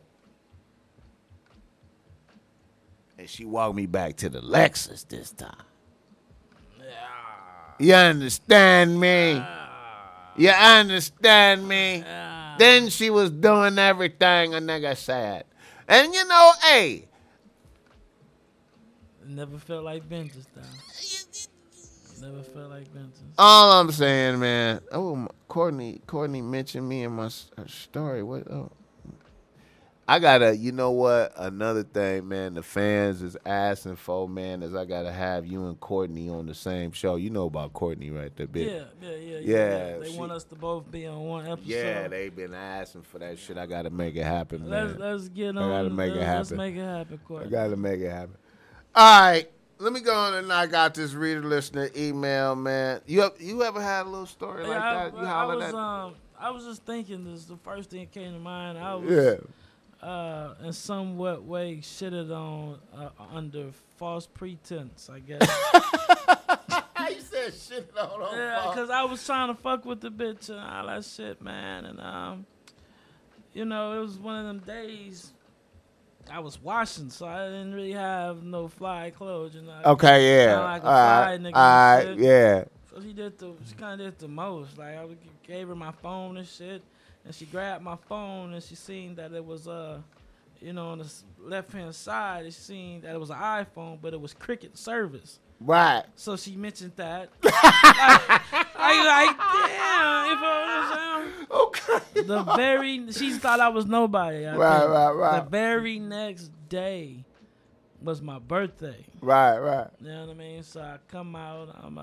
And she walked me back to the Lexus this time. You understand me? You understand me? Then she was doing everything a nigga said. And you know, hey. Never felt like vengeance, though. Never felt like vengeance. All I'm saying, man. Oh, Courtney mentioned me in my story. What? Oh. I gotta, you know what? Another thing, man, the fans is asking for, man, is I gotta have you and Courtney on the same show. You know about Courtney, right? That bitch. Yeah. They want us to both be on one episode. Yeah, they've been asking for that shit. I gotta make it happen, man. Let's get on. I gotta make it happen. Let's make it happen, Courtney. I gotta make it happen. All right. Let me go on and knock out this reader listener email, man. You ever had a little story like that? I was just thinking, this is the first thing that came to mind. I was in somewhat way shitted on under false pretense, I guess. You said shitted on. Yeah, because I was trying to fuck with the bitch and all that shit, man. And you know, it was one of them days I was washing, so I didn't really have no fly clothes, you know. Okay, yeah. Like a fly nigga. All right, yeah. So she kind of did the most. Like, I gave her my phone and shit, and she grabbed my phone and she seen that it was you know, on the left-hand side, it seemed that it was an iPhone, but it was Cricket service. Right. So she mentioned that. I damn, you know what I'm saying? Okay. She thought I was nobody. Right. The very next day was my birthday. Right. You know what I mean? So I come out, I'm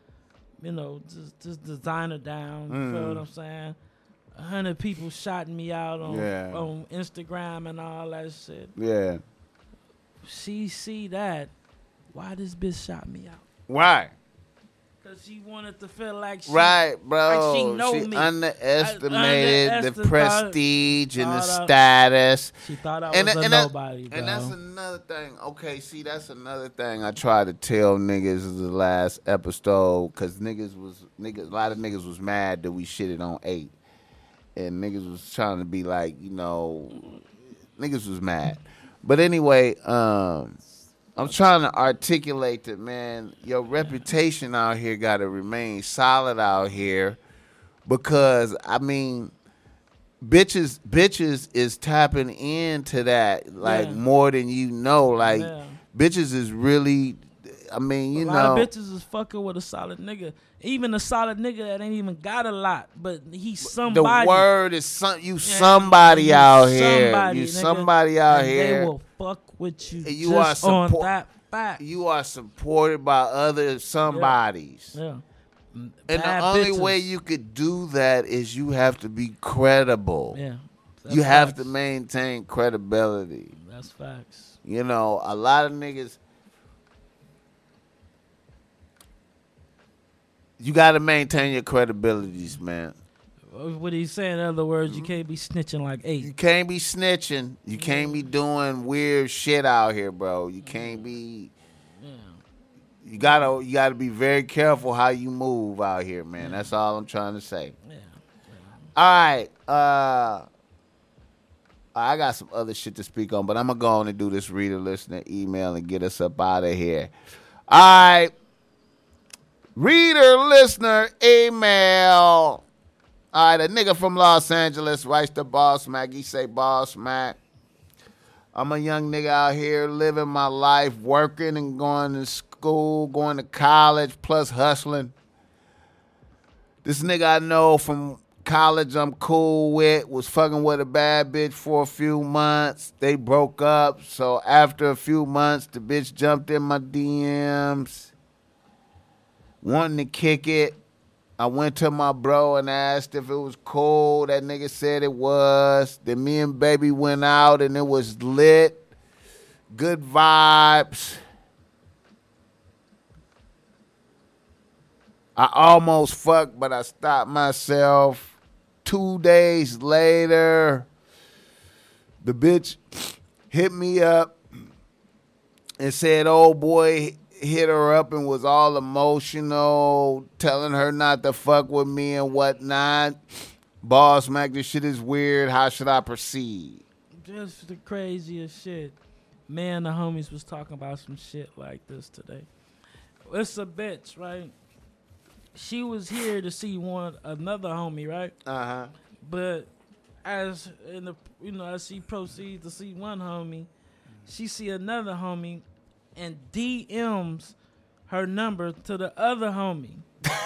just designer down. You feel what I'm saying? 100 people shouting me out on Instagram and all that shit. Yeah. She see that. Why this bitch shot me out? Right. Because she wanted to feel like she, right, bro. Like she know me. Underestimated the prestige and the status. She thought I was a nobody, bro. And that's another thing. Okay, see, that's another thing I tried to tell niggas in the last episode, because a lot of niggas was mad that we shitted on 8. And niggas was trying to be like, niggas was mad. But anyway, I'm trying to articulate that, man, your reputation out here got to remain solid out here, because, I mean, bitches is tapping into that, like, more than you know. Like, bitches is really, I mean, a lot of bitches is fucking with a solid nigga. Even a solid nigga that ain't even got a lot, but he's somebody. The word is somebody out here. You somebody out here. They will fuck with you. You just are on that fact. You are supported by other somebodies. Yeah. And the only way you could do that is you have to be credible. Yeah. You have to maintain credibility. That's facts. A lot of niggas. You got to maintain your credibilities, man. What he's saying, in other words, you can't be snitching like 8. You can't be snitching. You can't be doing weird shit out here, bro. You can't be. You gotta be very careful how you move out here, man. That's all I'm trying to say. All right. I got some other shit to speak on, but I'm gonna go on and do this reader, listener, email, and get us up out of here. All right. Reader, listener, email. All right, a nigga from Los Angeles writes to Boss Mac. He say, Boss Mac, I'm a young nigga out here living my life, working and going to school, going to college, plus hustling. This nigga I know from college I'm cool with was fucking with a bad bitch for a few months. They broke up, so after a few months, the bitch jumped in my DMs. Wanting to kick it. I went to my bro and asked if it was cool. That nigga said it was. Then me and baby went out and it was lit. Good vibes. I almost fucked, but I stopped myself. 2 days later, the bitch hit me up and said, oh boy, hit her up and was all emotional, telling her not to fuck with me and whatnot. Boss Mac, this shit is weird. How should I proceed? Just the craziest shit. Me and the homies was talking about some shit like this today. It's a bitch, right? She was here to see another homie, right? Uh-huh. But as she proceeds to see one homie, she see another homie and DMs her number to the other homie.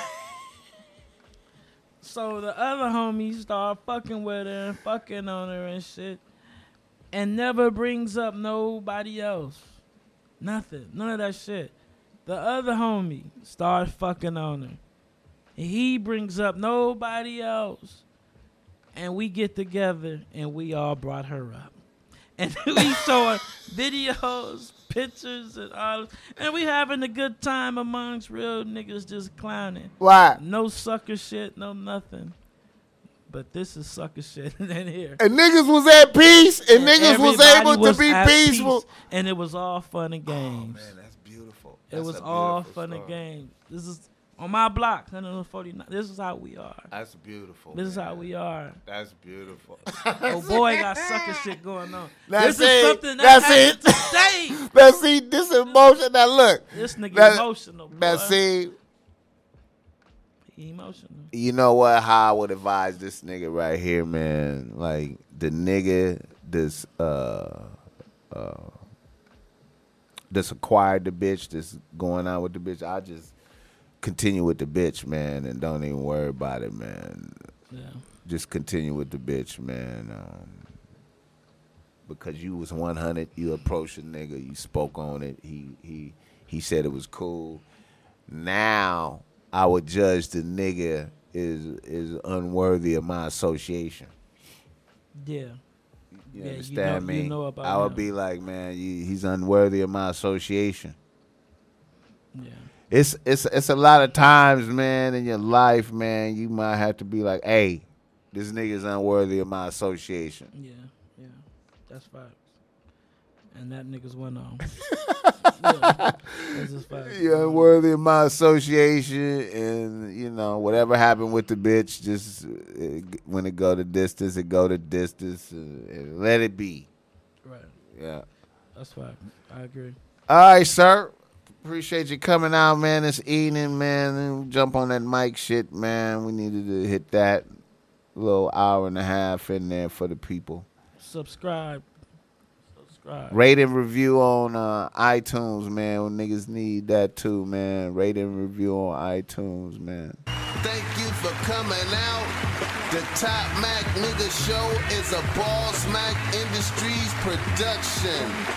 So the other homie start fucking with her and fucking on her and shit, and never brings up nobody else. Nothing. None of that shit. The other homie starts fucking on her. And he brings up nobody else. And we get together and we all brought her up. And we showing videos, pictures, and all. And we having a good time amongst real niggas just clowning. Why? No sucker shit, no nothing. But this is sucker shit in here. And niggas was at peace, and niggas was able to be peaceful. And it was all fun and games. Oh, man, that's beautiful. It was all fun and games. This is on my block, 149. This is how we are. That's beautiful. This is how we are. That's beautiful. Oh boy, got sucker shit going on. This is something that happened today. Now see, this emotion. Now look. This nigga emotional, boy. Now see. He emotional. You know what? How I would advise this nigga right here, man. Like, the nigga acquired the bitch, that's going out with the bitch, I just continue with the bitch, man, and don't even worry about it, man. Yeah. Just continue with the bitch, man. Because you was 100, you approached a nigga, you spoke on it, he said it was cool. Now I would judge the nigga is unworthy of my association. Yeah. You understand me? You know about I would him. be like, man, he's unworthy of my association. Yeah. It's a lot of times, man, in your life, man, you might have to be like, hey, this nigga's unworthy of my association. Yeah. That's facts. And that nigga's one on. Yeah, that's just facts. You're unworthy of my association, and, you know, whatever happened with the bitch, just when it go to distance, and let it be. Right. Yeah. That's facts. I agree. All right, sir. Appreciate you coming out, man, this evening, man. And jump on that mic shit, man. We needed to hit that little hour and a half in there for the people. Subscribe. Rate and review on iTunes, man. Niggas need that too, man. Rate and review on iTunes, man. Thank you for coming out. The Top Mac Nigga Show is a Boss Mac Industries production.